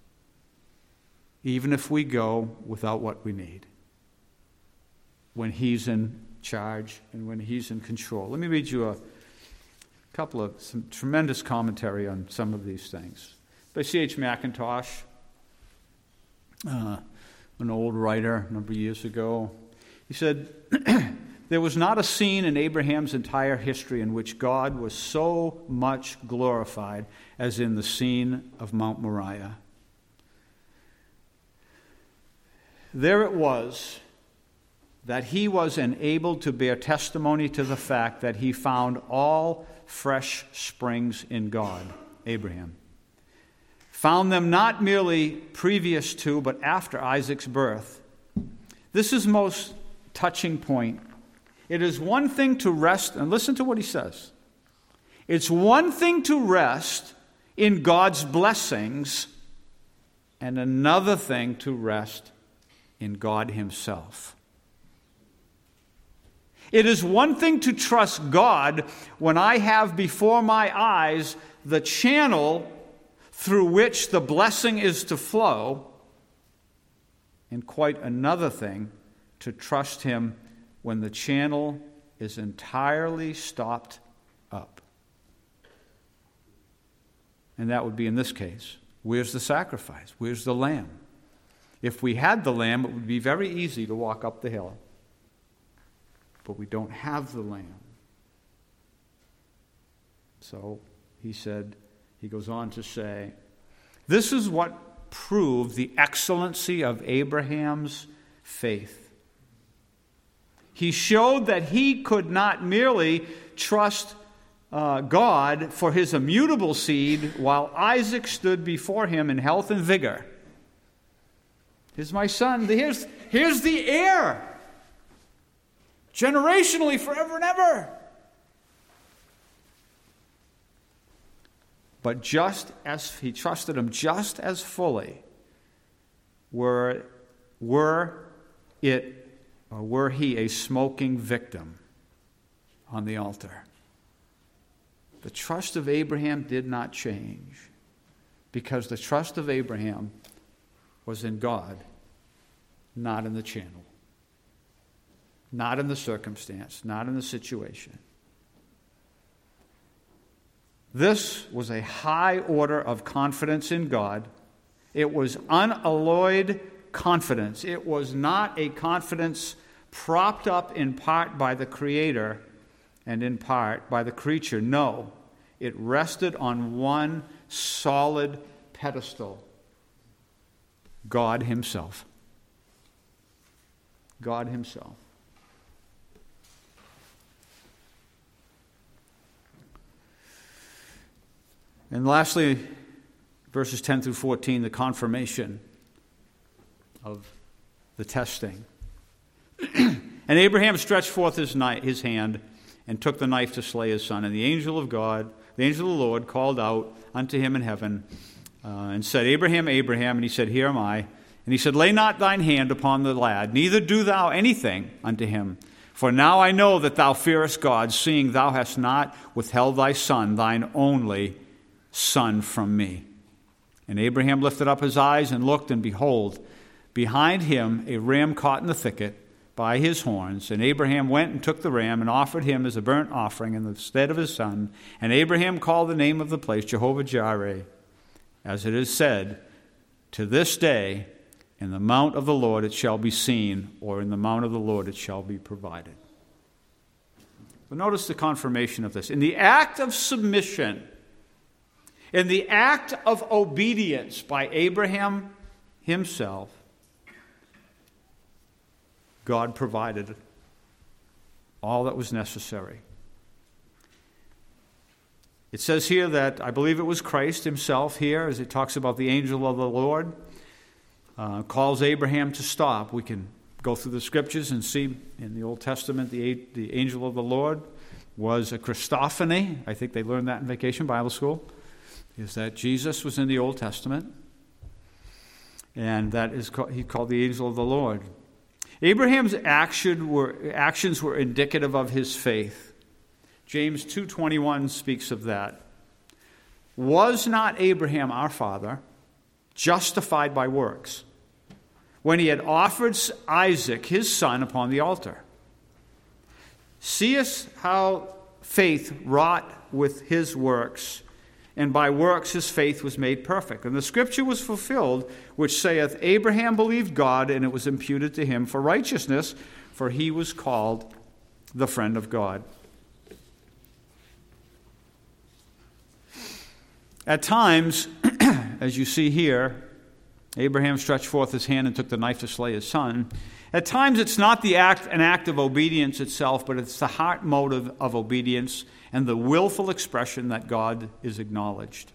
even if we go without what we need, when He's in charge and when He's in control. Let me read you some tremendous commentary on some of these things. By C.H. Mackintosh, an old writer a number of years ago. He said, there was not a scene in Abraham's entire history in which God was so much glorified as in the scene of Mount Moriah. there it was that he was enabled to bear testimony to the fact that he found all fresh springs in God, Abraham. Found them not merely previous to, but after Isaac's birth. This is most touching point. It is one thing to rest, and listen to what he says. It's one thing to rest in God's blessings, and another thing to rest in God himself. It is one thing to trust God when I have before my eyes the channel through which the blessing is to flow, and quite another thing to trust him when the channel is entirely stopped up. And that would be in this case. Where's the sacrifice? Where's the lamb? If we had the lamb, it would be very easy to walk up the hill. But we don't have the lamb. So he goes on to say, this is what proved the excellency of Abraham's faith. He showed that he could not merely trust God for his immutable seed while Isaac stood before him in health and vigor. Here's my son. Here's the heir. Generationally, forever and ever. But just as he trusted him just as fully, were he a smoking victim on the altar. The trust of Abraham did not change, because the trust of Abraham was in God, not in the channel, not in the circumstance, not in the situation. This was a high order of confidence in God. It was unalloyed confidence. It was not a confidence propped up in part by the Creator and in part by the creature. No, it rested on one solid pedestal: God himself. God himself. And lastly, verses 10 through 14, the confirmation of the testing. And Abraham stretched forth his hand and took the knife to slay his son. And the angel of God, the angel of the Lord, called out unto him in heaven and said, Abraham, Abraham. And he said, Here am I. And he said, Lay not thine hand upon the lad, neither do thou anything unto him. For now I know that thou fearest God, seeing thou hast not withheld thy son, thine only son, from me. And Abraham lifted up his eyes and looked, and behold, behind him a ram caught in the thicket by his horns. And Abraham went and took the ram and offered him as a burnt offering in the stead of his son. And Abraham called the name of the place Jehovah-Jireh, as it is said, to this day, in the mount of the Lord it shall be seen, or in the mount of the Lord it shall be provided. But notice the confirmation of this. In the act of submission, in the act of obedience by Abraham himself, God provided all that was necessary. It says here that, I believe it was Christ himself here, as it talks about the angel of the Lord, calls Abraham to stop. We can go through the scriptures and see in the Old Testament the angel of the Lord was a Christophany. I think they learned that in Vacation Bible School. Is that Jesus was in the Old Testament, and that is he called the angel of the Lord. Abraham's actions were indicative of his faith. James 2:21 speaks of that. Was not Abraham our father justified by works when he had offered Isaac his son upon the altar? See us how faith wrought with his works, and by works his faith was made perfect. And the scripture was fulfilled, which saith, Abraham believed God, and it was imputed to him for righteousness, for he was called the friend of God. At times, as you see here, Abraham stretched forth his hand and took the knife to slay his son. At times, it's not an act of obedience itself, but it's the heart motive of obedience and the willful expression that God is acknowledged.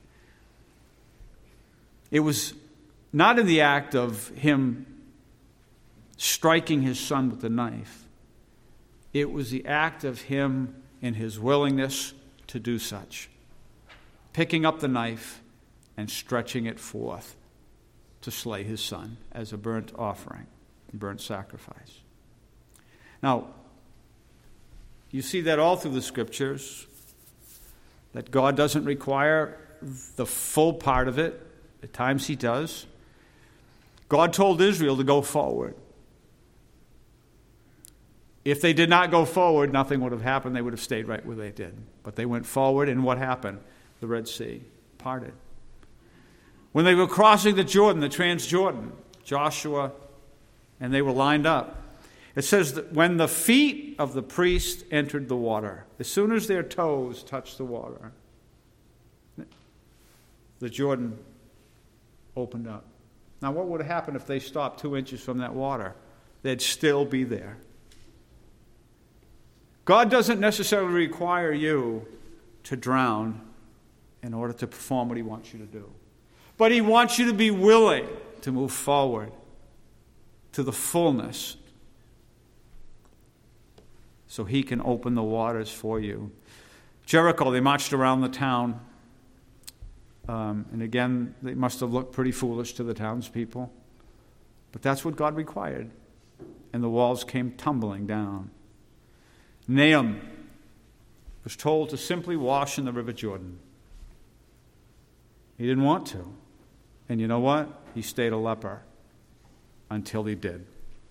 It was not in the act of him striking his son with the knife. It was the act of him in his willingness to do such, picking up the knife and stretching it forth to slay his son as a burnt offering, burnt sacrifice. Now, you see that all through the Scriptures, that God doesn't require the full part of it. At times he does. God told Israel to go forward. If they did not go forward, nothing would have happened. They would have stayed right where they did. But they went forward, and what happened? The Red Sea parted. When they were crossing the Jordan, the Transjordan, Joshua, and they were lined up, it says that when the feet of the priest entered the water, as soon as their toes touched the water, the Jordan opened up. Now, what would have happened if they stopped 2 inches from that water? They'd still be there. God doesn't necessarily require you to drown in order to perform what he wants you to do. But he wants you to be willing to move forward to the fullness so he can open the waters for you. Jericho, they marched around the town. And again, they must have looked pretty foolish to the townspeople. But that's what God required. And the walls came tumbling down. Nahum was told to simply wash in the River Jordan. He didn't want to. And you know what? He stayed a leper until he did.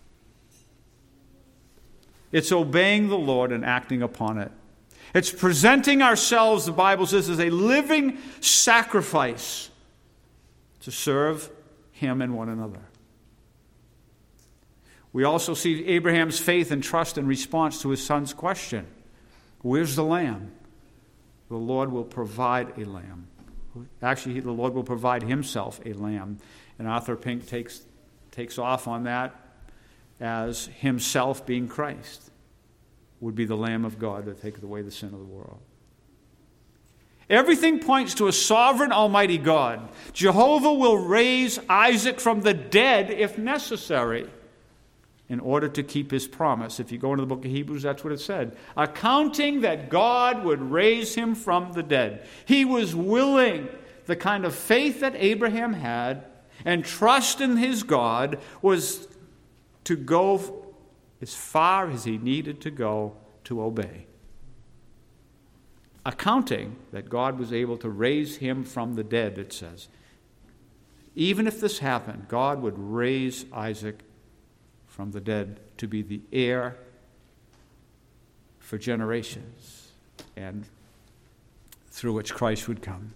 It's obeying the Lord and acting upon it. It's presenting ourselves, the Bible says, as a living sacrifice to serve him and one another. We also see Abraham's faith and trust in response to his son's question. Where's the lamb? The Lord will provide a lamb. Actually, the Lord will provide himself a lamb. And Arthur Pink takes off on that as himself being Christ would be the Lamb of God that taketh away the sin of the world. Everything points to a sovereign, almighty God. Jehovah will raise Isaac from the dead if necessary in order to keep his promise. If you go into the book of Hebrews, that's what it said. Accounting that God would raise him from the dead. He was willing. The kind of faith that Abraham had and trust in his God was to go as far as he needed to go to obey. Accounting that God was able to raise him from the dead, it says. Even if this happened, God would raise Isaac from the dead to be the heir for generations, and through which Christ would come.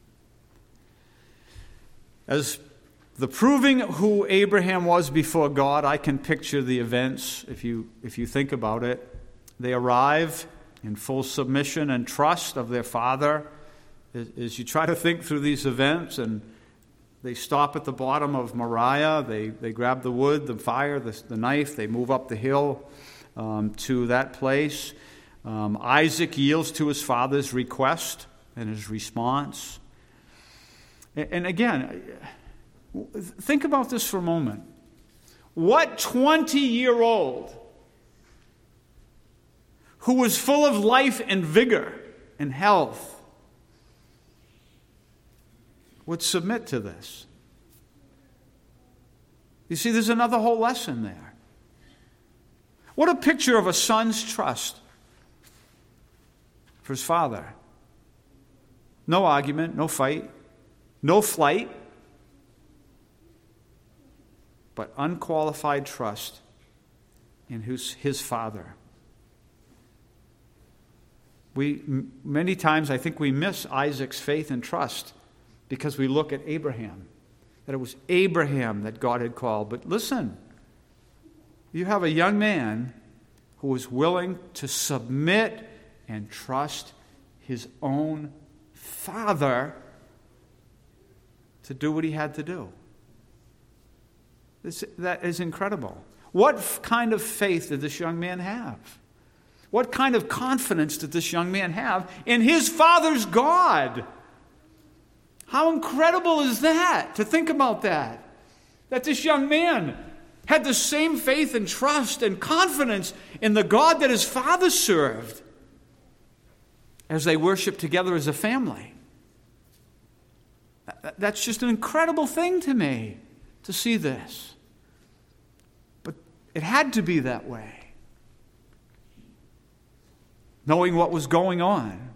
As the proving who Abraham was before God, I can picture the events, if you think about it. They arrive in full submission and trust of their father. As you try to think through these events, and they stop at the bottom of Moriah, they grab the wood, the fire, the knife, they move up the hill to that place. Isaac yields to his father's request and his response. And again, think about this for a moment. What 20-year-old who was full of life and vigor and health would submit to this? You see, there's another whole lesson there. What a picture of a son's trust for his father. No argument, no fight, no flight, but unqualified trust in his father. Many times I think we miss Isaac's faith and trust because we look at Abraham, that it was Abraham that God had called. But listen, you have a young man who was willing to submit and trust his own father to do what he had to do. That is incredible. What kind of faith did this young man have? What kind of confidence did this young man have in his father's God? How incredible is that, to think about that? That this young man had the same faith and trust and confidence in the God that his father served as they worshiped together as a family. That's just an incredible thing to me, to see this. But it had to be that way. Knowing what was going on.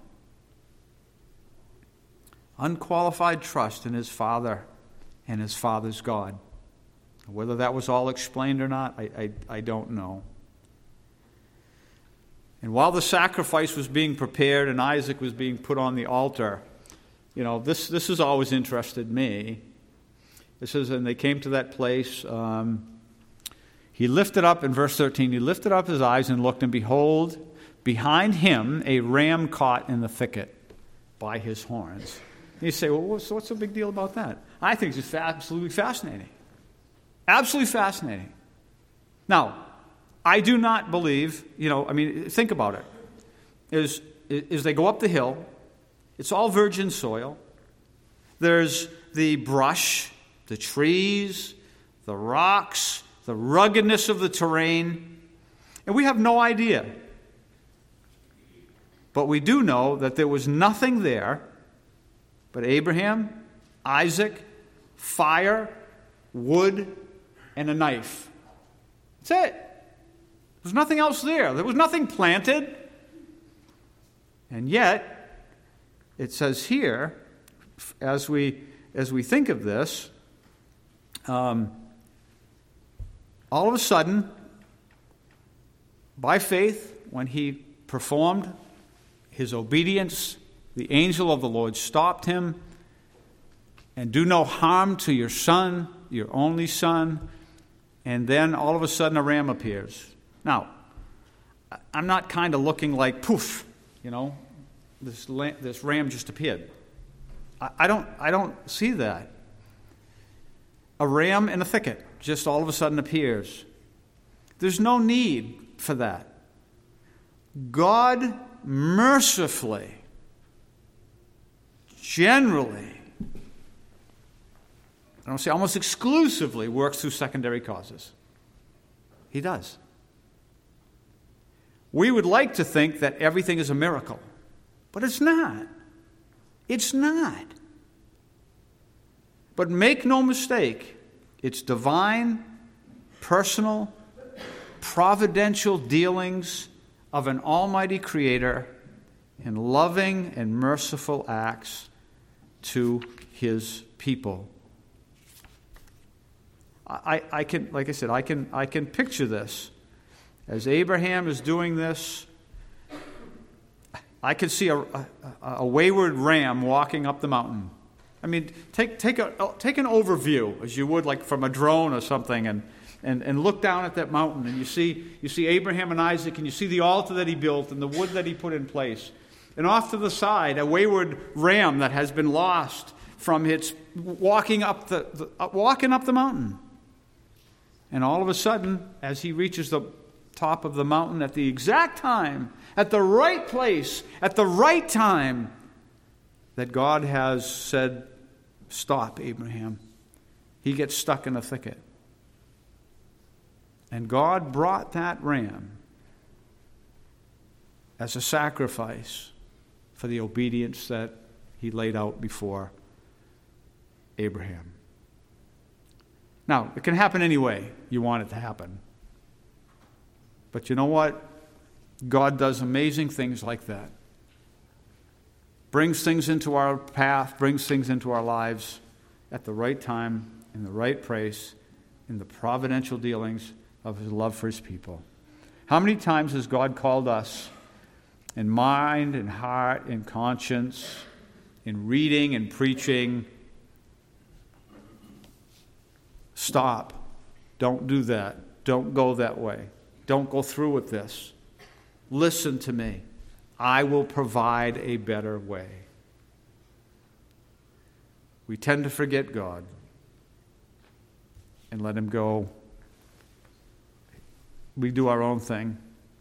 Unqualified trust in his father and his father's God. Whether that was all explained or not, I don't know. And while the sacrifice was being prepared and Isaac was being put on the altar, this has always interested me. It says, and they came to that place. He lifted up, in verse 13, he lifted up his eyes and looked, and behold, behind him a ram caught in the thicket by his horns. And you say, well, what's the big deal about that? I think it's just absolutely fascinating. Absolutely fascinating. Now, I do not believe, think about it. As they go up the hill, it's all virgin soil. There's the brush, the trees, the rocks, the ruggedness of the terrain. And we have no idea. But we do know that there was nothing there but Abraham, Isaac, fire, wood, and a knife. That's it. There was nothing else there. There was nothing planted. And yet, it says here, as we think of this, all of a sudden, by faith, when he performed his obedience, the angel of the Lord stopped him. And do no harm to your son, your only son. And then all of a sudden a ram appears. Now, I'm not kind of looking like poof, this ram just appeared. I don't see that. A ram in a thicket just all of a sudden appears. There's no need for that. God mercifully, generally, I don't say almost exclusively, works through secondary causes. He does. We would like to think that everything is a miracle, but it's not. It's not. But make no mistake, it's divine, personal, providential dealings of an almighty creator in loving and merciful acts to his people. I can, like I said, I can picture this. As Abraham is doing this, I could see a wayward ram walking up the mountain. I mean, take an overview, as you would like from a drone or something, and look down at that mountain, and you see Abraham and Isaac, and you see the altar that he built and the wood that he put in place. And off to the side, a wayward ram that has been lost from its walking up the mountain. And all of a sudden, as he reaches the top of the mountain at the exact time, at the right place, at the right time, that God has said, stop, Abraham. He gets stuck in a thicket. And God brought that ram as a sacrifice for the obedience that he laid out before Abraham. Now, it can happen any way you want it to happen. But you know what? God does amazing things like that. Brings things into our path, brings things into our lives at the right time, in the right place, in the providential dealings of his love for his people. How many times has God called us in mind, in heart, in conscience, in reading and preaching? Stop. Don't do that. Don't go that way. Don't go through with this. Listen to me. I will provide a better way. We tend to forget God. and let him go. We do our own thing.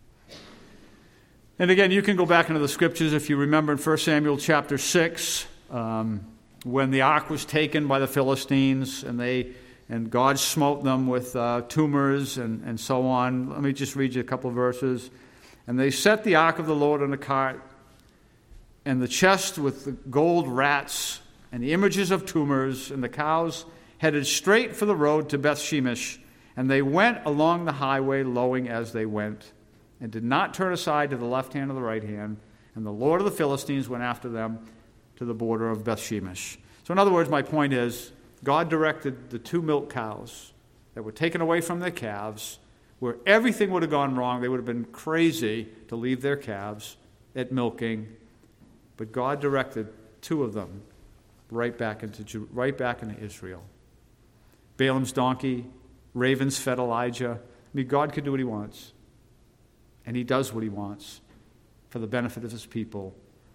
And again, you can go back into the scriptures if you remember in 1 Samuel chapter 6, when the ark was taken by the Philistines and God smote them with tumors and so on. Let me just read you a couple of verses. And they set the ark of the Lord on a cart, and the chest with the gold rats and the images of tumors, and the cows headed straight for the road to Beth-shemesh. And they went along the highway, lowing as they went, and did not turn aside to the left hand or the right hand. And the Lord of the Philistines went after them to the border of Beth-shemesh. So in other words, my point is, God directed the 2 milk cows that were taken away from their calves, where everything would have gone wrong. They would have been crazy to leave their calves at milking. But God directed 2 of them right back into Israel. Balaam's donkey, ravens fed Elijah. I mean, God could do what he wants. And he does what he wants for the benefit of his people.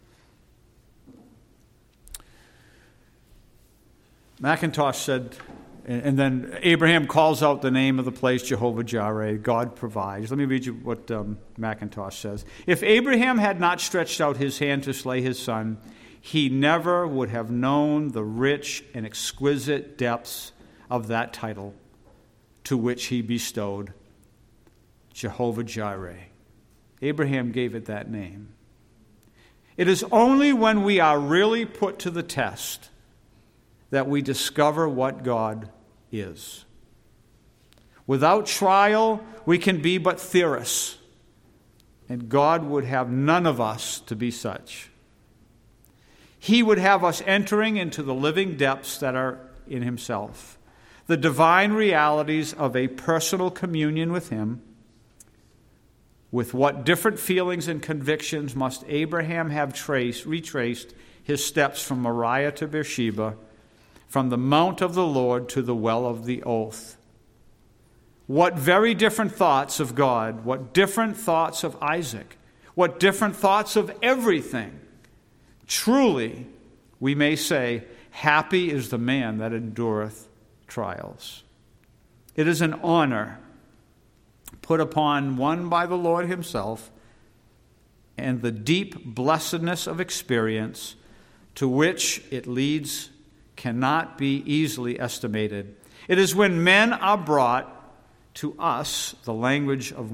McIntosh said, and then Abraham calls out the name of the place, Jehovah-Jireh, God provides. Let me read you what McIntosh says. If Abraham had not stretched out his hand to slay his son, he never would have known the rich and exquisite depths of that title to which he bestowed, Jehovah-Jireh. Abraham gave it that name. It is only when we are really put to the test that we discover what God is. Without trial, we can be but theorists, and God would have none of us to be such. He would have us entering into the living depths that are in himself, the divine realities of a personal communion with him. With what different feelings and convictions must Abraham have retraced his steps from Moriah to Beersheba, from the mount of the Lord to the well of the oath. What very different thoughts of God, what different thoughts of Isaac, what different thoughts of everything. Truly, we may say, happy is the man that endureth trials. It is an honor put upon one by the Lord himself, and the deep blessedness of experience to which it leads cannot be easily estimated. It is when men are brought to us, the language of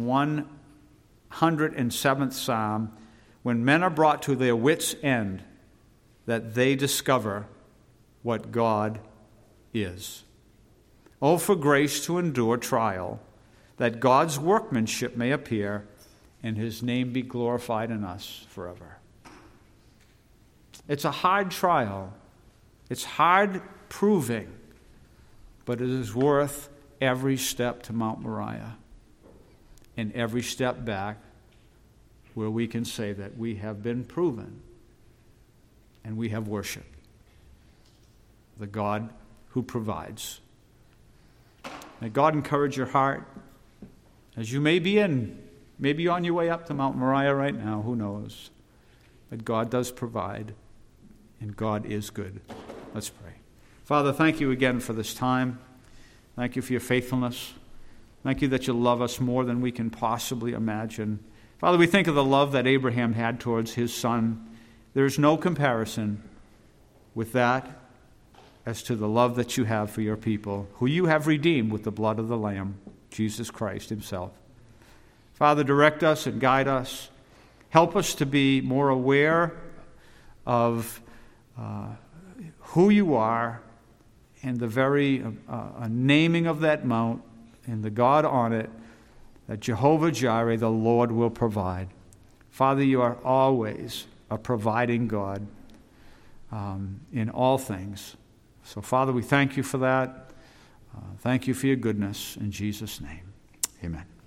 107th Psalm, when men are brought to their wits' end, that they discover what God is. Oh, for grace to endure trial, that God's workmanship may appear, and his name be glorified in us forever. It's a hard trial. It's hard proving, but it is worth every step to Mount Moriah and every step back where we can say that we have been proven and we have worshiped the God who provides. May God encourage your heart as you may be maybe on your way up to Mount Moriah right now, who knows? But God does provide, and God is good. Let's pray. Father, thank you again for this time. Thank you for your faithfulness. Thank you that you love us more than we can possibly imagine. Father, we think of the love that Abraham had towards his son. There is no comparison with that as to the love that you have for your people, who you have redeemed with the blood of the Lamb, Jesus Christ himself. Father, direct us and guide us. Help us to be more aware of who you are and the very naming of that mount and the God on it, that Jehovah-Jireh, the Lord, will provide. Father, you are always a providing God in all things. So, Father, we thank you for that. Thank you for your goodness. In Jesus' name, amen.